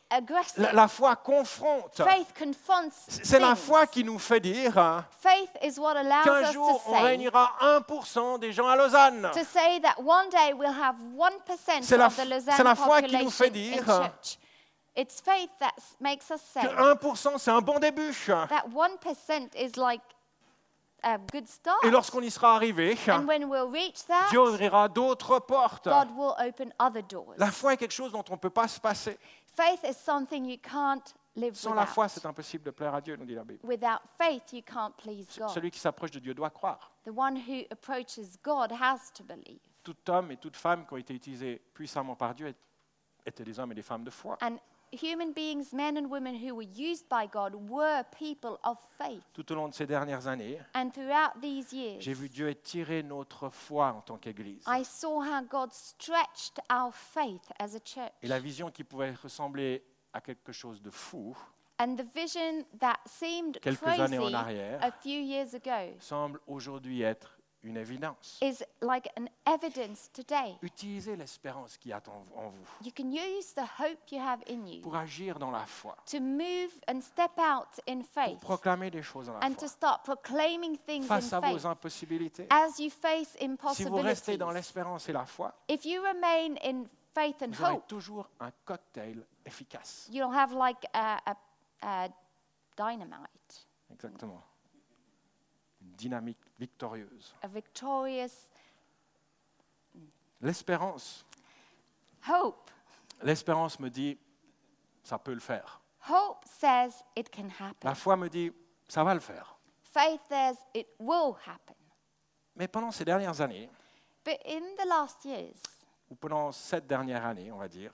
aggressive. La, la foi confronte. Faith confronts C'est la things. foi qui nous fait dire hein, Faith is what allows qu'un us jour, to on say, réunira un pour cent des gens à Lausanne. to say that one day we'll have one percent C'est la- of the Lausanne c'est la foi qui nous fait population in dire church. It's faith that s- makes us say Que un pour cent, c'est un bon début. that one percent is like a good start. Et lorsqu'on y sera arrivé, And when we'll reach that, Dieu ouvrira d'autres portes. God will open other doors. La foi est quelque chose dont on ne peut pas se passer. Faith is something you can't live Sans la foi, without. c'est impossible de plaire à Dieu, nous dit la Bible. Without faith, you can't please God. Celui qui s'approche de Dieu doit croire. The one who approaches God has to believe. Tout homme et toute femme qui ont été utilisés puissamment par Dieu étaient des hommes et des femmes de foi. And human beings, men and women who were used by God, were people of faith. Tout au long de ces dernières années, And throughout these years, j'ai vu Dieu étirer notre foi en tant qu'Église. I saw how God stretched our faith as a church. Et la vision qui pouvait ressembler à quelque chose de fou And the vision that seemed quelques crazy années en arrière a few years ago semble aujourd'hui être une évidence. is like an evidence today. Utilisez l'espérance qui est en en vous You can use the hope you have in you pour agir dans la foi, to move and step out in pour faith proclamer des choses dans la and to foi, start proclaiming things face in à faith vos impossibilités. as you face Si vous restez impossibilities. dans l'espérance et la foi, If you remain in faith and vous aurez hope, toujours un cocktail efficace. you'll have like a, a, a dynamite, Exactement. Une dynamique victorieuse. a victorious L'espérance. hope. L'espérance me dit, ça peut le faire. Hope says it can happen. La foi me dit, ça va le faire. Faith says it will happen. Mais pendant ces dernières années, But in the last years, ou pendant cette dernière année, on va dire,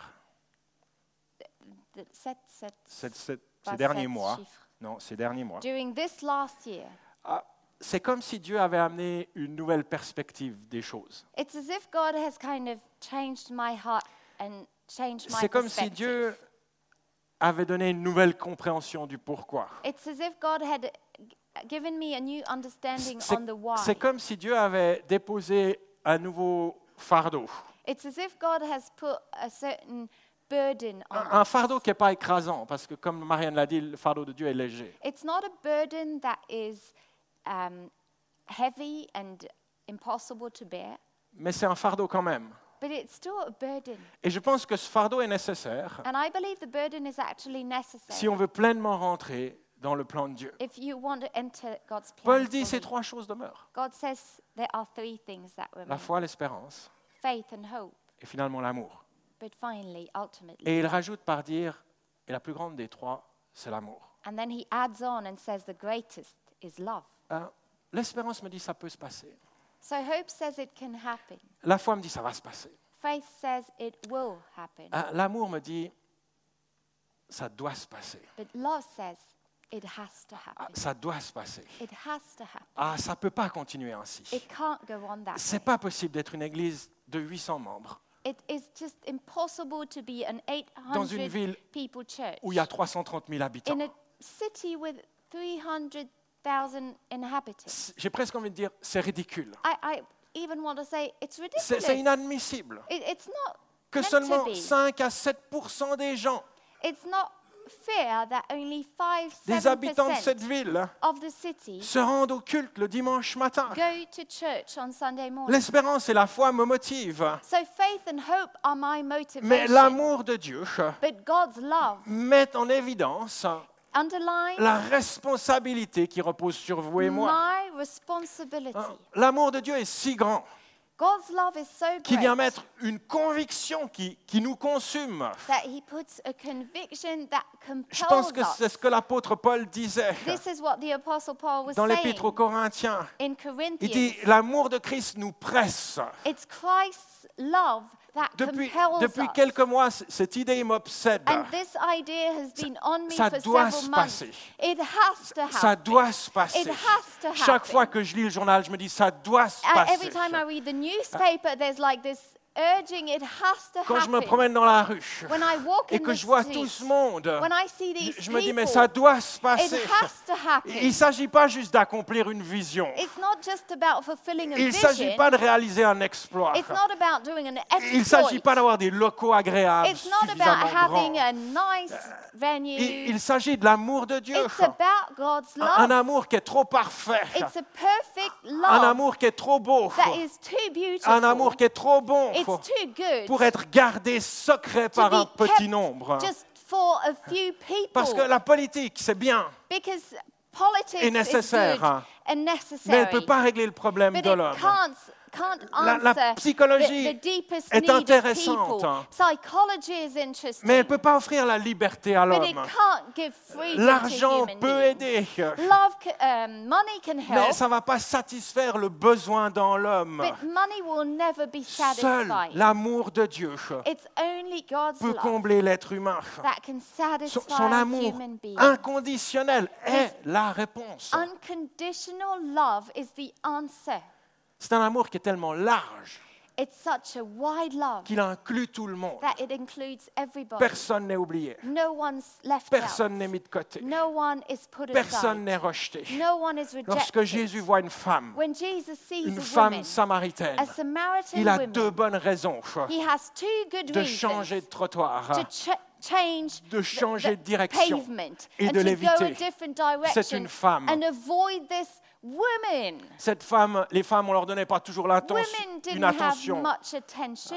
the set, set, cette- cette- pas ces derniers sept mois, chiffres. non, ces derniers mois, During this last year, ah, c'est comme si Dieu avait amené une nouvelle perspective des choses. it's as if God has kind of changed my heart and changed my C'est comme si perspective. Dieu avait donné une nouvelle compréhension du pourquoi. It's as if God had g- given me a new understanding C'est on the why. c'est comme si Dieu avait déposé un nouveau fardeau. It's as if God has put a certain burden on Un, un us. fardeau qui n'est pas écrasant, parce que comme Marianne l'a dit, le fardeau de Dieu est léger. It's not a burden that is um, heavy and impossible to bear, Mais c'est un fardeau quand même. but it's still a burden. Et je pense que ce fardeau est nécessaire And I believe the burden is actually necessary si on veut pleinement rentrer dans le plan de Dieu. if you want to enter God's plan. Paul dit ces fully. trois choses demeurent. God says there are three things that La remain: foi, l'espérance faith and hope, et finalement l'amour. but finally, ultimately. Et il rajoute par dire, et la plus grande des trois, c'est l'amour. And then he adds on and says the greatest is love. Hein, l'espérance me dit ça peut se passer. So hope says it can happen. La foi me dit ça va se passer. Faith says it will happen. Hein, l'amour me dit ça doit se passer. But love says it has to Ah, happen. ça doit se passer. It has to happen. Ah, ça peut pas continuer ainsi. It can't go on that C'est way. pas possible d'être une église de huit cents membres It is just impossible to be an dans une eight hundred ville people church où il y a trois cent trente mille habitants. in a city with three hundred thousand inhabitants. J'ai presque envie de dire, c'est ridicule. I, I even want to say it's C'est ridiculous. c'est inadmissible It, it's not que meant seulement to be. cinq à sept pour cent des gens, It's not fair that only five, des seven habitants de percent cette ville, of the city se rendent au culte le dimanche matin. go to church on Sunday morning. L'espérance et la foi me motivent, So faith and hope are my mais motivation. l'amour de Dieu But God's love met en évidence underlines la responsabilité qui repose sur vous et moi. my responsibility. Hein, l'amour de Dieu est si grand God's love is so qu'il vient great mettre une conviction qui, qui nous consume. that he puts a conviction that Je pense compels que us. c'est ce que l'apôtre Paul disait This is what the Apostle Paul was dans saying l'épître aux Corinthiens. in Il dit, Corinthians. l'amour de Christ nous presse. It's Christ's love that Depuis, compels depuis us. quelques mois, c- cette idée m'obsède. And this idea has been on me ça for doit several se months. passer. It has to happen. Ça doit se passer. It has to Chaque happen. fois que je lis le journal, je me dis, ça doit se Uh, passer. every time I read the newspaper, there's like this urging, it has to Quand je me happen. promène dans la rue When I walk et in que the je vois street, tout ce monde, when I see these je me dis, mais people, ça doit se it passer. has to happen. Il ne s'agit pas juste d'accomplir une vision. It's not just about fulfilling a Il ne s'agit vision. pas de réaliser un exploit. It's not about doing an Il ne s'agit pas exploit. d'avoir des locaux agréables, It's not about suffisamment having grands. a nice Il, venue. il s'agit de l'amour de Dieu. It's about God's Un, un love. amour qui est trop parfait. It's a perfect Un love amour qui est trop beau. that is too Un amour beautiful. qui est trop bon It's too good pour être gardé secret par be un petit kept nombre. just for a few Parce que people. la politique, c'est bien, Because politics est is nécessaire, good and mais elle ne necessary. peut pas régler le problème But de it l'homme. can't, can't La- la answer psychologie the, the deepest est need of intéressante, people. Psychology is interesting. Mais elle ne peut pas offrir la liberté à But it l'homme. can't give freedom to L'argent human peut beings. aider, Love, ca- um, money can mais help, ça ne va pas satisfaire le besoin dans l'homme. but money will never be Seul satisfied. l'amour de Dieu It's only God's peut love combler l'être humain. that can Son, satisfy son a amour human being. inconditionnel est la réponse. Unconditional love is the answer. C'est un amour qui est tellement large It's such a wide love qu'il inclut tout le monde. that it includes everybody. Personne n'est oublié. No one's left Personne n'est out. mis de côté. No one is put Personne aside. n'est rejeté. No one is Lorsque rejected. Jésus voit une femme, When Jesus sees une a femme woman, samaritaine, a Samaritan il a woman, deux bonnes raisons he has two good de reasons changer de trottoir, to ch- change de the- changer the de direction pavement et and de to go a l'éviter. different C'est une direction femme. and avoid this woman. Cette femme, les femmes, on leur donnait pas toujours l'intention- Women une didn't have attention. much attention,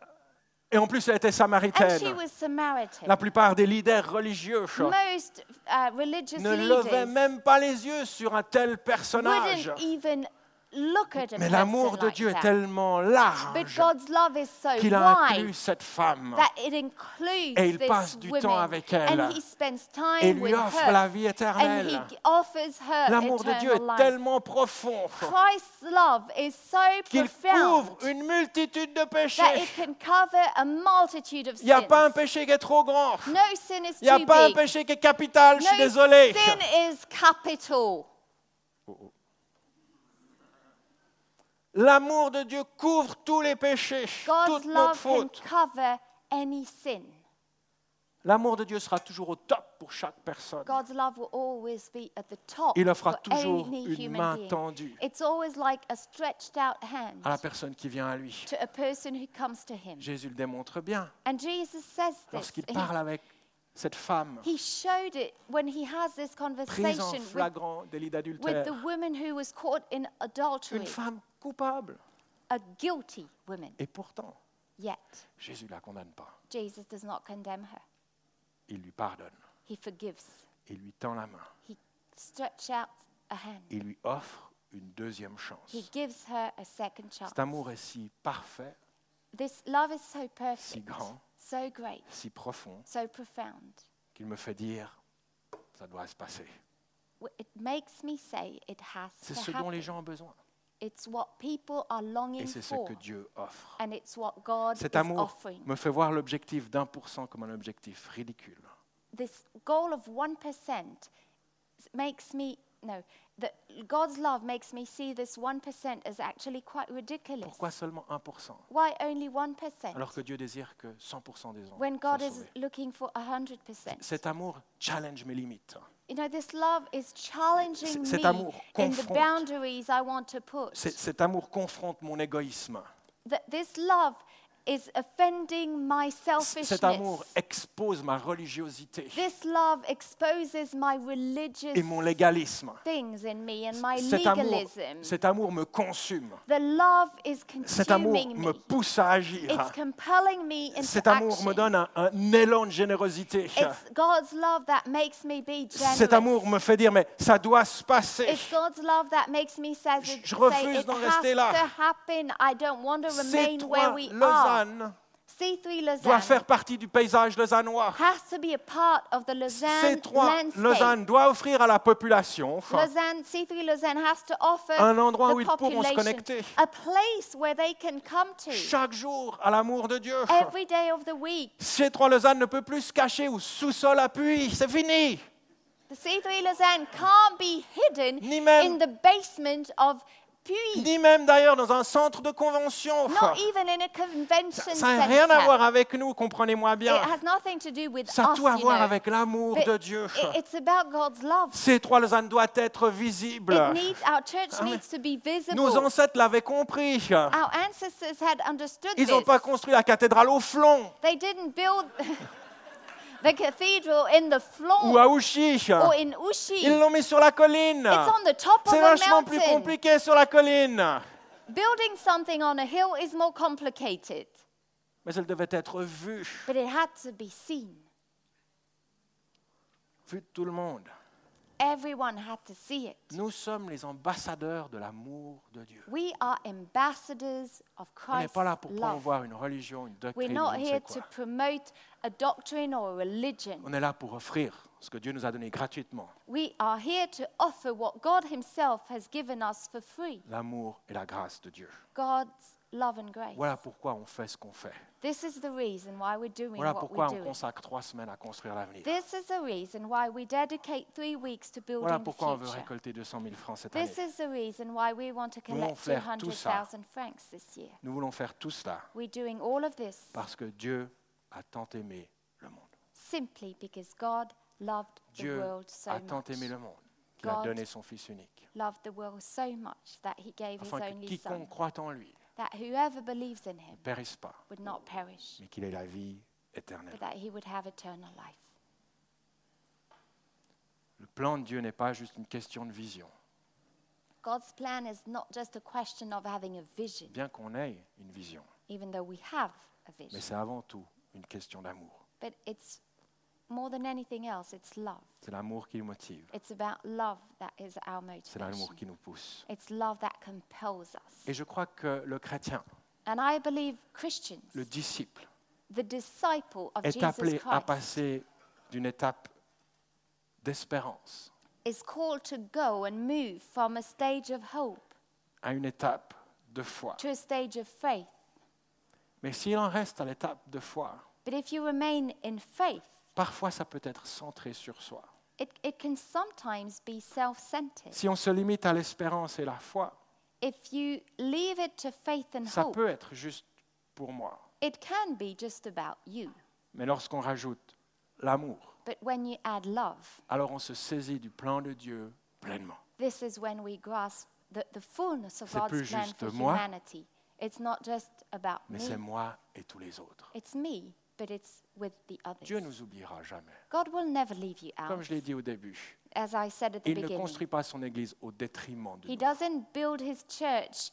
Et en plus, elle était and she samaritaine. was Samaritan. La plupart des leaders religieux Most uh, religious ne levaient leaders même pas les yeux sur un tel personnage. wouldn't even look at a Mais person l'amour de like Dieu est that. tellement But large God's love is so qu'il a inclus wide cette femme that it includes Et il this passe du temps woman, avec elle and he spends time et lui with offre her, la vie and he éternelle. g- offers her L'amour de Dieu eternal est life. tellement profond Christ's love is so qu'il profound couvre une multitude de that péchés. it can cover a multitude of Il n'y a sins. pas un péché qui est trop grand. No sin is Il n'y a too pas un big. péché qui est capital, je suis No désolé. sin is capital. L'amour de Dieu couvre tous les péchés, God's toutes nos love can fautes. cover any sin. L'amour de Dieu sera toujours au top pour chaque personne. God's love will always be at the top Il offrera for toujours any une human main being. tendue It's always like a stretched out hand à la personne qui vient à lui. to a person who comes to him. Jésus le démontre bien And Jesus says this. lorsqu'il He- parle avec cette femme He showed it when he has this prise en conversation with, flagrant délit with d'adultère. the woman who was caught in adultery, Une femme coupable. a guilty woman. Et pourtant, Yet, Jésus ne la condamne pas. Jesus does not condemn her. Il lui pardonne. He forgives. Il lui tend la main. He stretches out a hand. Il lui offre une deuxième chance. He gives her a second chance. Cet amour est si parfait, This love is so si perfect, grand, so great, si profond, so profound. qu'il me fait dire, ça doit se passer. W- It makes me say it has C'est to ce dont les happen. gens ont besoin. It's what people are Et longing c'est ce for, que Dieu offre. and it's what God Cet is amour offering. me fait voir l'objectif d'un pour cent comme un objectif ridicule. This goal of one percent makes me, no, that God's love makes me see this one percent as actually quite ridiculous. Pourquoi seulement un pour cent Why only one percent alors que Dieu désire que cent pour cent des hommes when God soient is sauvés? looking for one hundred percent? Cet amour challenge mes limites. You know, this love is challenging C- me cet amour in the confronte. boundaries I want to put. C'est- Cet amour confronte mon égoïsme. That this love is offending my C- selfishness. Cet amour expose ma religiosité This love exposes my religious et mon légalisme. things in me and my Cet amour, legalism. cet amour me consume. The love is Cet amour consuming me me. pousse à agir. It's compelling me into Cet amour action. me donne un, un élan de générosité. It's God's love that makes me be generous. Cet amour me fait dire, mais ça doit se passer. It's God's love that makes me say, Je- je say refuse it d'en has rester là. to happen. I don't want to remain where C trois we are. Lausanne C three doit Lausanne faire partie du paysage lausannois. has to be a part of the Lausanne C trois landscape. Lausanne doit offrir à la population Lausanne, C three Lausanne has to offer un endroit the où ils pourront se population connecter a place where they can come to chaque jour à l'amour de Dieu. every day of the week. C trois Lausanne ne peut plus se cacher au sous-sol appui, c'est fini. The C three Lausanne can't be hidden Ni même- in the basement of puits. ni même d'ailleurs dans un centre de convention. Not even in a convention Ça n'a rien à voir center. avec nous, comprenez-moi It bien. has nothing to do with Ça a us, tout à you voir know. avec l'amour But de Dieu. it- It's about God's love. Ces trois Lausanne doit être visible. It needs, our church Ah, mais needs to be visible. Nos ancêtres l'avaient compris. Our ancestors had understood Ils this. n'ont pas construit la cathédrale au Flon They didn't build the cathedral in the ou floor à Ouchy. or in Ushi. Ils l'ont mis sur la colline. It's on the top of C'est a vachement plus mountain. compliqué sur la colline. Building something on a hill is more complicated, Mais elle devait être vue, but it had to be seen. vue de tout le monde. Everyone had to see it. Nous sommes les ambassadeurs de l'amour de Dieu. We are ambassadors of On n'est Christ's pas là pour love. promouvoir une religion, une We're doctrine, not je ne here sais to quoi. promote a doctrine or a religion. On est là pour offrir ce que Dieu nous a donné gratuitement, We are here to offer what God Himself has given us for free. l'amour et la grâce de Dieu. God's love and grace. Voilà pourquoi on fait ce qu'on fait. This is the reason why we're doing Voilà what pourquoi we're on doing. consacre trois semaines à construire l'avenir. This is the reason why we dedicate three weeks to building Voilà the pourquoi on veut future. récolter deux cent mille francs cette année. This is the reason why we want to Nous voulons collect faire two hundred tout ça. thousand francs this year. Nous voulons faire tout cela We're doing all of this parce que Dieu a tant aimé le monde. simply because God loved the Dieu world so a tant much. aimé le monde qu'il a God donné son Fils unique, Loved the world so much that He gave His afin que only Son, quiconque croit en lui that whoever believes in ne Him périsse pas, would not perish, mais qu'il ait la vie éternelle. but that He would have eternal life. Le plan de Dieu n'est pas juste une question de vision, God's plan is not just a question of having a vision, bien qu'on ait une vision, even though we have a mais vision. c'est avant tout une question d'amour. But it's more than anything else, it's love. C'est l'amour qui nous motive, It's about love that is our c'est l'amour motivation. qui nous pousse. It's love that compels us. Et je crois que le chrétien, And I believe Christians, le disciple, the disciple of est Jesus appelé à Christ, passer d'une étape d'espérance is called to go and move from a stage of hope à une étape de foi. to a stage of faith. Mais s'il en reste à l'étape de foi, But if you remain in faith, parfois ça peut être centré sur soi. it, it can sometimes be self-centered. Si on se limite à l'espérance et la foi, If you leave it to faith and ça hope, peut être juste pour moi. it can be just about you. Mais lorsqu'on rajoute l'amour, But when you add love, alors on se saisit du plan de Dieu pleinement. this is when we grasp the, the fullness of C'est God's plus plan juste for moi, humanity. It's not just about Mais me. c'est moi et tous les autres. It's me, but it's with the others. Dieu ne nous oubliera jamais. God will never leave you out. Comme je l'ai dit au début, As I said at the il ne beginning, construit pas son Église au détriment de He nous. doesn't build His church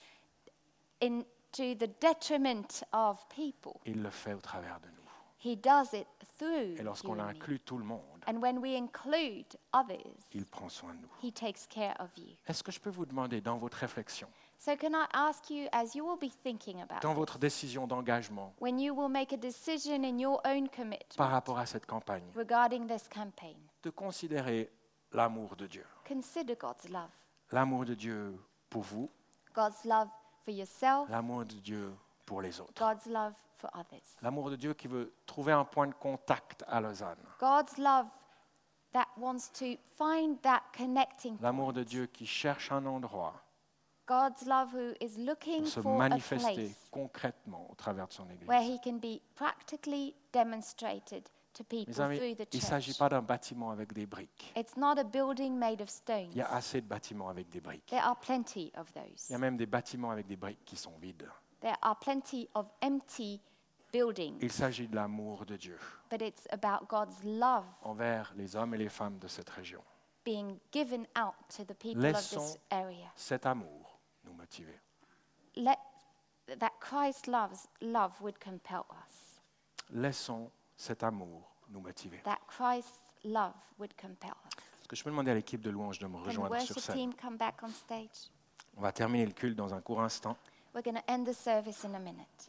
in, to the detriment of people. Il le fait au travers de nous. He does it through Et lorsqu'on you and me. inclut tout le monde, And when we include others, il prend soin de nous. He takes care of you. Est-ce que je peux vous demander dans votre réflexion, So can I ask you, as you will be thinking about dans this, votre décision d'engagement when you will make a decision in your own commitment par rapport à cette campagne, regarding this campaign, de considérer l'amour de Dieu. consider God's love. L'amour de Dieu pour vous, God's love for yourself, l'amour de Dieu pour les autres. God's love for others. L'amour de Dieu qui veut trouver un point de contact à Lausanne. God's love that wants to find that connecting L'amour point. de Dieu qui cherche un endroit God's love who is looking pour se for a manifester place concrètement au travers de son where Église. He can be practically demonstrated to people Mes amis, through the il ne s'agit church. pas d'un bâtiment avec des briques. It's not a building made of stones. Il y a assez de bâtiments avec des briques. There are plenty of those. Il y a même des bâtiments avec des briques qui sont vides. There are plenty of empty buildings. Il s'agit de l'amour de Dieu But it's about God's love envers les hommes et les femmes de cette région. being given out to the people of this Laissons area. cet amour nous motiver. Let that Christ's loves, love would compel us. Laissons cet amour nous motiver. That Christ's love would compel us. Est-ce que je peux demander à l'équipe de louange de me Can the rejoindre sur worship scène? team come back on stage? On va terminer le culte dans un court instant. We're going to end the service in a minute.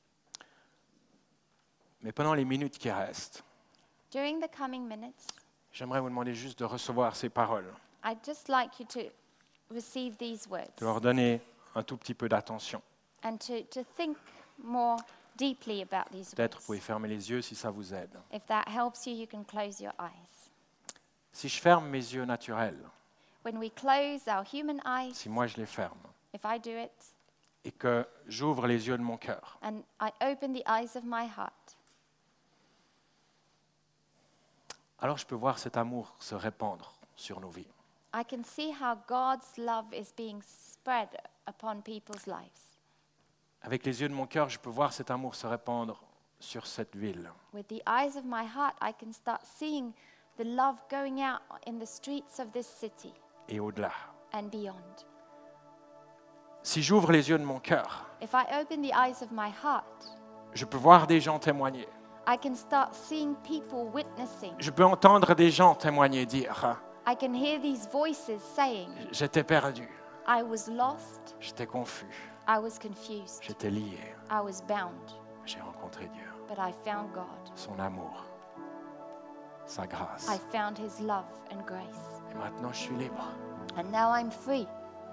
Mais pendant les minutes qui restent, During the coming minutes, j'aimerais vous demander juste de recevoir ces paroles, I'd just like you to receive these words de leur donner un tout petit peu d'attention. and to, to think more deeply about these Peut-être vous words. pouvez fermer les yeux si ça vous aide. If that helps you, you can close your eyes. Si je ferme mes yeux naturels, When we close our human eyes, si moi je les ferme, if I do it, et que j'ouvre les yeux de mon cœur, and I open the eyes of my heart, alors je peux voir cet amour se répandre sur nos vies. I can see how God's love is being spread upon people's lives. Avec les yeux de mon cœur, je peux voir cet amour se répandre sur cette ville. With the eyes of my heart, I can start seeing the love going out in the streets of this city Et au-delà. and beyond. Si j'ouvre les yeux de mon cœur, If I open the eyes of my heart, je peux voir des gens témoigner. I can start seeing people witnessing. Je peux entendre des gens témoigner, dire I can hear these voices saying, « J'étais perdu, I was lost, j'étais confus, I was confused, j'étais lié, I was bound, j'ai rencontré Dieu, but I found God. son amour, sa grâce. I found His love and grace. Et maintenant, je suis libre, And now I'm free,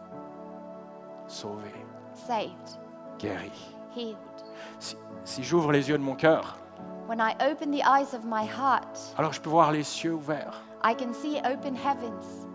sauvé, saved, guéri. healed. Si, si j'ouvre les yeux de mon cœur, When I open the eyes of my heart, alors je peux voir les cieux ouverts I can see open heavens.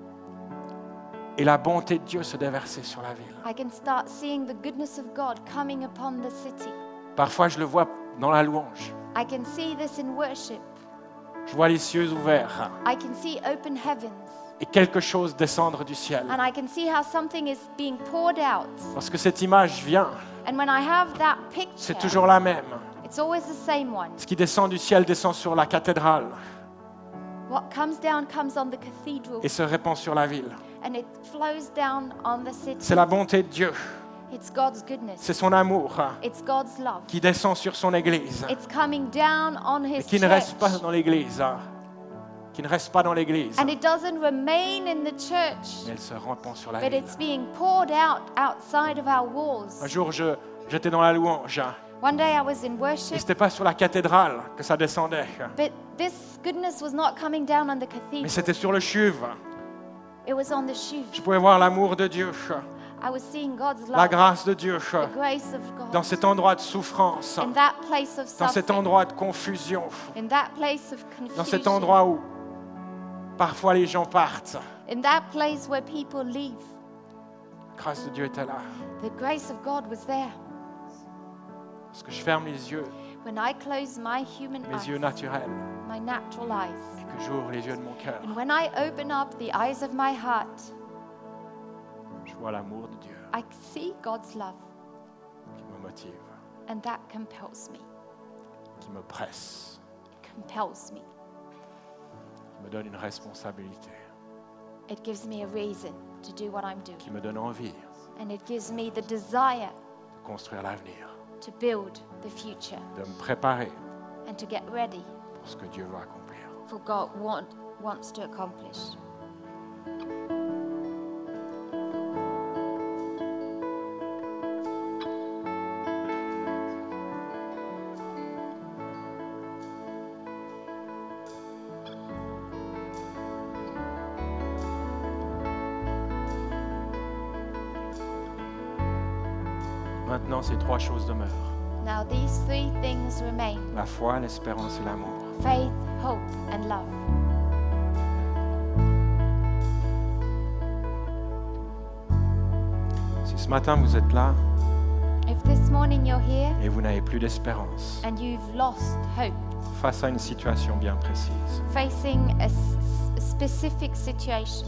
et la bonté de Dieu se déverser sur la ville. I can start seeing the goodness of God coming upon the city. Parfois, je le vois dans la louange. I can see this in worship. Je vois les cieux ouverts I can see open heavens. et quelque chose descendre du ciel. And I can see how something is being poured out. Parce que cette image vient, And when I have that picture, c'est toujours la même. it's always the same one. Ce qui descend du ciel descend sur la cathédrale What comes down comes on the cathedral et se répand sur la ville. and it flows down on the city. C'est la bonté de Dieu, It's God's goodness. c'est son amour It's God's love. qui descend sur son Église It's coming down on et His qui ne reste pas church. dans l'Église, qui ne reste pas dans l'Église, And it doesn't remain in the church, mais elle se répand sur la but ville. it's being poured out outside of our walls. Un jour, je, j'étais dans la louange One day I was in et worship, c'était pas sur la cathédrale que ça descendait, but this goodness was not coming down on the mais cathedral. c'était sur le chuve. It was on the shoe. Je pouvais voir l'amour de Dieu, I was seeing God's la love, grâce de Dieu the grace of God, dans cet endroit de souffrance, in that place of dans cet suffering, endroit de confusion, in that place of dans cet confusion, endroit où parfois les gens partent. in that place where people leave. La grâce de Dieu était là. The grace of God was there. Parce que je ferme les yeux, When I close my human mes yeux eyes, naturels, my natural eyes, et que j'ouvre les yeux de mon cœur, and when I open up the eyes of my heart, je vois l'amour de Dieu I see God's love, qui me motive, and that compels me, qui me presse, compels me. qui me donne une responsabilité, It gives me a reason to do what I'm doing, qui me donne envie and it gives me the desire de construire l'avenir, to build the future de me préparer and to get ready pour ce que Dieu veut accomplir. for God want, wants to accomplish. Maintenant, ces trois choses demeurent. Now these three things remain: La foi, l'espérance et l'amour. faith, hope, and love. Si ce matin vous êtes là If this morning you're here et vous n'avez plus d'espérance and you've lost hope, face à une situation bien précise, facing a, s- a specific situation,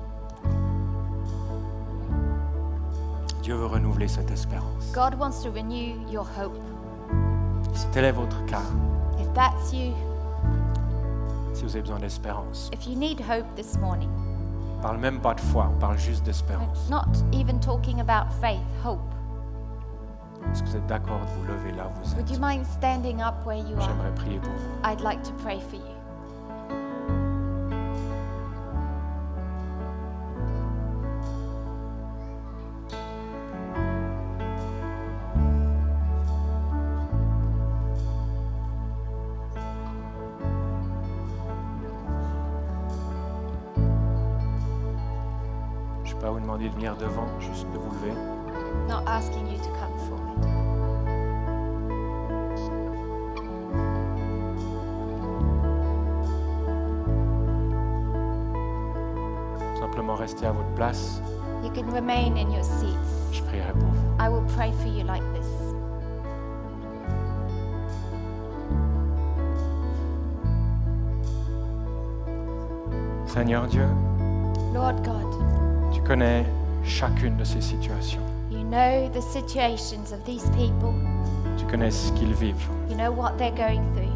Dieu veut renouveler cette espérance. God wants to renew your hope. Si tel est votre cas, If that's you, si vous avez besoin d'espérance, if you need hope this morning, on ne parle même pas de foi, on parle juste d'espérance. not even talking about faith, hope, Est-ce que vous êtes d'accord de vous lever là où vous would you êtes? mind standing up where you are? J'aimerais prier pour vous. I'd like to pray for you. Je ne peux pas vous demander de venir devant, juste de vous lever. Not asking you to come forward. Simplement rester à votre place. You can remain in your seats. Je prierai pour vous. I will pray for you like this. Seigneur Dieu, Lord God, tu connais chacune de ces situations. you know the situations of these people. Tu connais ce qu'ils vivent. You know what they're going through.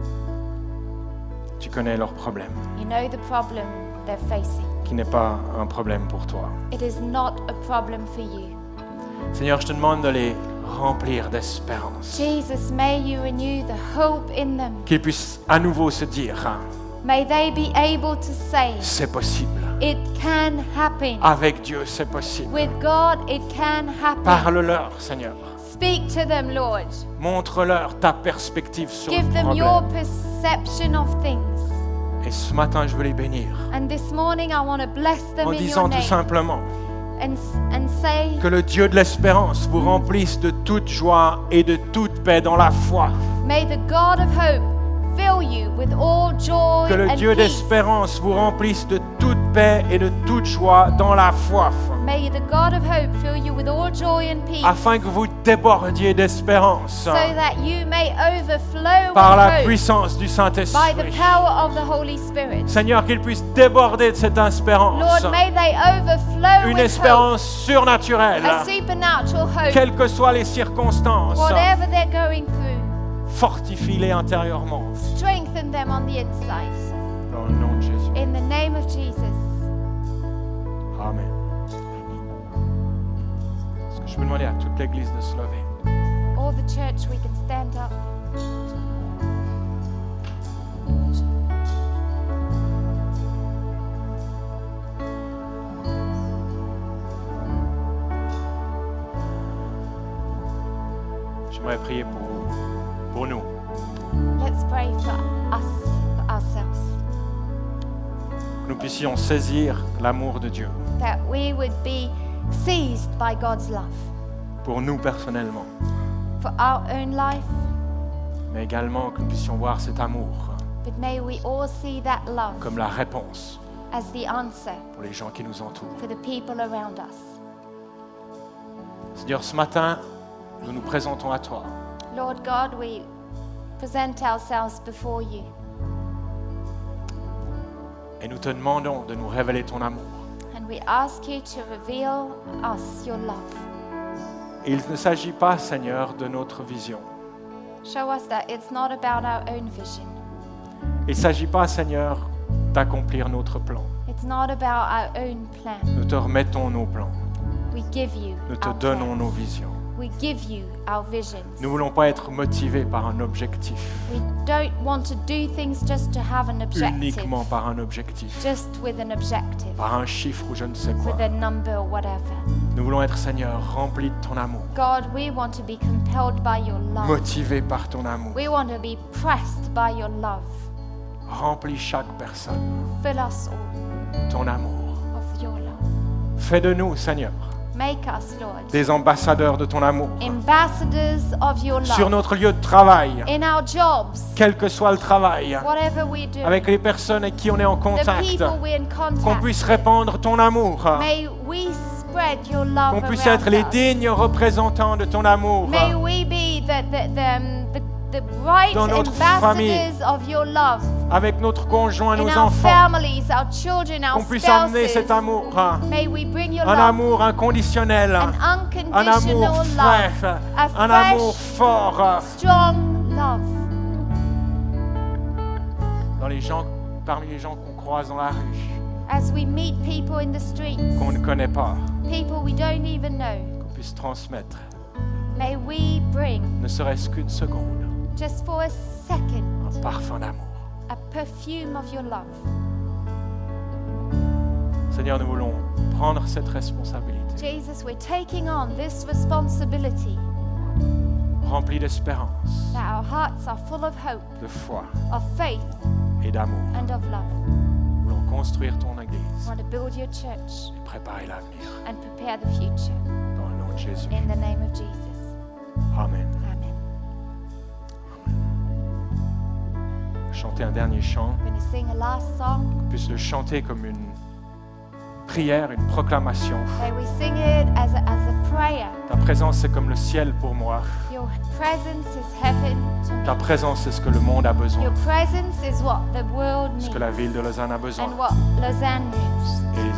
Tu connais leurs problèmes, You know the problem they're facing. qui n'est pas un problème pour toi. It is not a problem for you. Seigneur, je te demande de les remplir d'espérance. Jesus, may you renew the hope in them. Qu'ils puissent à nouveau se dire, hein, May they be able to say, c'est possible. it can happen. Avec Dieu, c'est possible. With God, it can happen. Parle-leur, Seigneur. Speak to them, Lord. Montre-leur ta perspective sur Give le them your problème. perception of things. Et ce matin, je veux les bénir And this morning, I want to bless them en in disant your tout name. simplement And, and say, que le Dieu de l'espérance vous remplisse de toute joie et de toute paix dans la foi. may the God of hope fill you with all joy Que le and Dieu peace. d'espérance vous remplisse de toute paix et de toute joie dans la foi, May the God of hope fill you with all joy and peace, afin que vous débordiez d'espérance so that you may overflow par la with hope puissance du by the Saint-Esprit. power of the Holy Spirit. Seigneur, qu'ils puissent déborder de cette espérance, Lord, may they overflow une with espérance surnaturelle, hope, a supernatural hope, quelles que soient les circonstances. whatever they're going through. Fortifie-les intérieurement. Strengthen them on the inside. Dans le nom de Jésus. In the name of Jesus. Amen. Est-ce que je peux demander à toute l'Église de se lever? All the church, we can stand up. J'aimerais prier pour vous, pour nous. Let's pray for us, for ourselves, Que nous puissions saisir l'amour de Dieu that we would be seized by God's love pour nous personnellement, for our own life, mais également que nous puissions voir cet amour but may we all see that love comme la réponse as the answer pour les gens qui nous entourent. for the people around us. Seigneur, ce matin, nous nous présentons à toi. Lord God, we present ourselves before you Et nous te demandons de nous révéler ton amour. and we ask you to reveal us your love. Et il ne s'agit pas, Seigneur, de notre vision. Show us that it's not about our own vision. Il ne s'agit pas, Seigneur, d'accomplir notre plan. It's not about our own plan. Nous te remettons nos plans. We give you Nous te our donnons plans. nos visions. We give you our visions. Nous ne voulons pas être motivés par un objectif, We don't want to do things just to have an objective, uniquement par un objectif, just with an objective, par un chiffre ou je ne sais quoi. with a number or whatever. Nous voulons être, Seigneur, remplis de ton amour, God, we want to be compelled by your love. motivés par ton amour. We want to be pressed by your love. Remplis chaque personne, Fill us all ton amour. of your love. Fais de nous, Seigneur, Make us, Lord, des ambassadeurs de ton amour ambassadors of your love sur notre lieu de travail, in our jobs, quel que soit le travail, whatever we do, avec les personnes avec qui on est en the contact, people we're in qu'on contact puisse with. répandre ton amour, May we spread your love qu'on puisse around être les us. dignes représentants de ton amour May we be the, the, the, um, the, the right Dans notre ambassadors of your love avec notre conjoint, in nos our enfants, families, our children, our qu'on puisse emmener spouses. cet amour, May we bring your un love, amour inconditionnel, an un unconditional amour love, frais, a un amour fresh, fort strong love dans les gens, parmi les gens qu'on croise dans la rue, as we meet people in the streets, qu'on ne connaît pas, people we don't even know. qu'on puisse transmettre, May we bring, ne serait-ce qu'une seconde, just for a second, un parfum d'amour. a perfume of your love. Seigneur, nous voulons prendre cette responsabilité, Jesus, we're taking on this responsibility remplie d'espérance, that our hearts are full of hope, de foi of faith, et d'amour. and of love. Nous voulons construire ton We Église want to build your church et préparer l'avenir. and prepare the future. Dans le nom de Jésus. In the name of Jesus. Amen. Amen. Chanter un dernier chant, We're going to sing a last song. qu'on puisse le chanter comme une prière, une proclamation. May we sing it as a, as a prayer présence, c'est comme le ciel pour moi. Your presence is heaven to me. Ta présence, c'est ce que le monde a besoin, Your presence is what the world ce needs que la ville de Lausanne a besoin. and what Lausanne needs. Et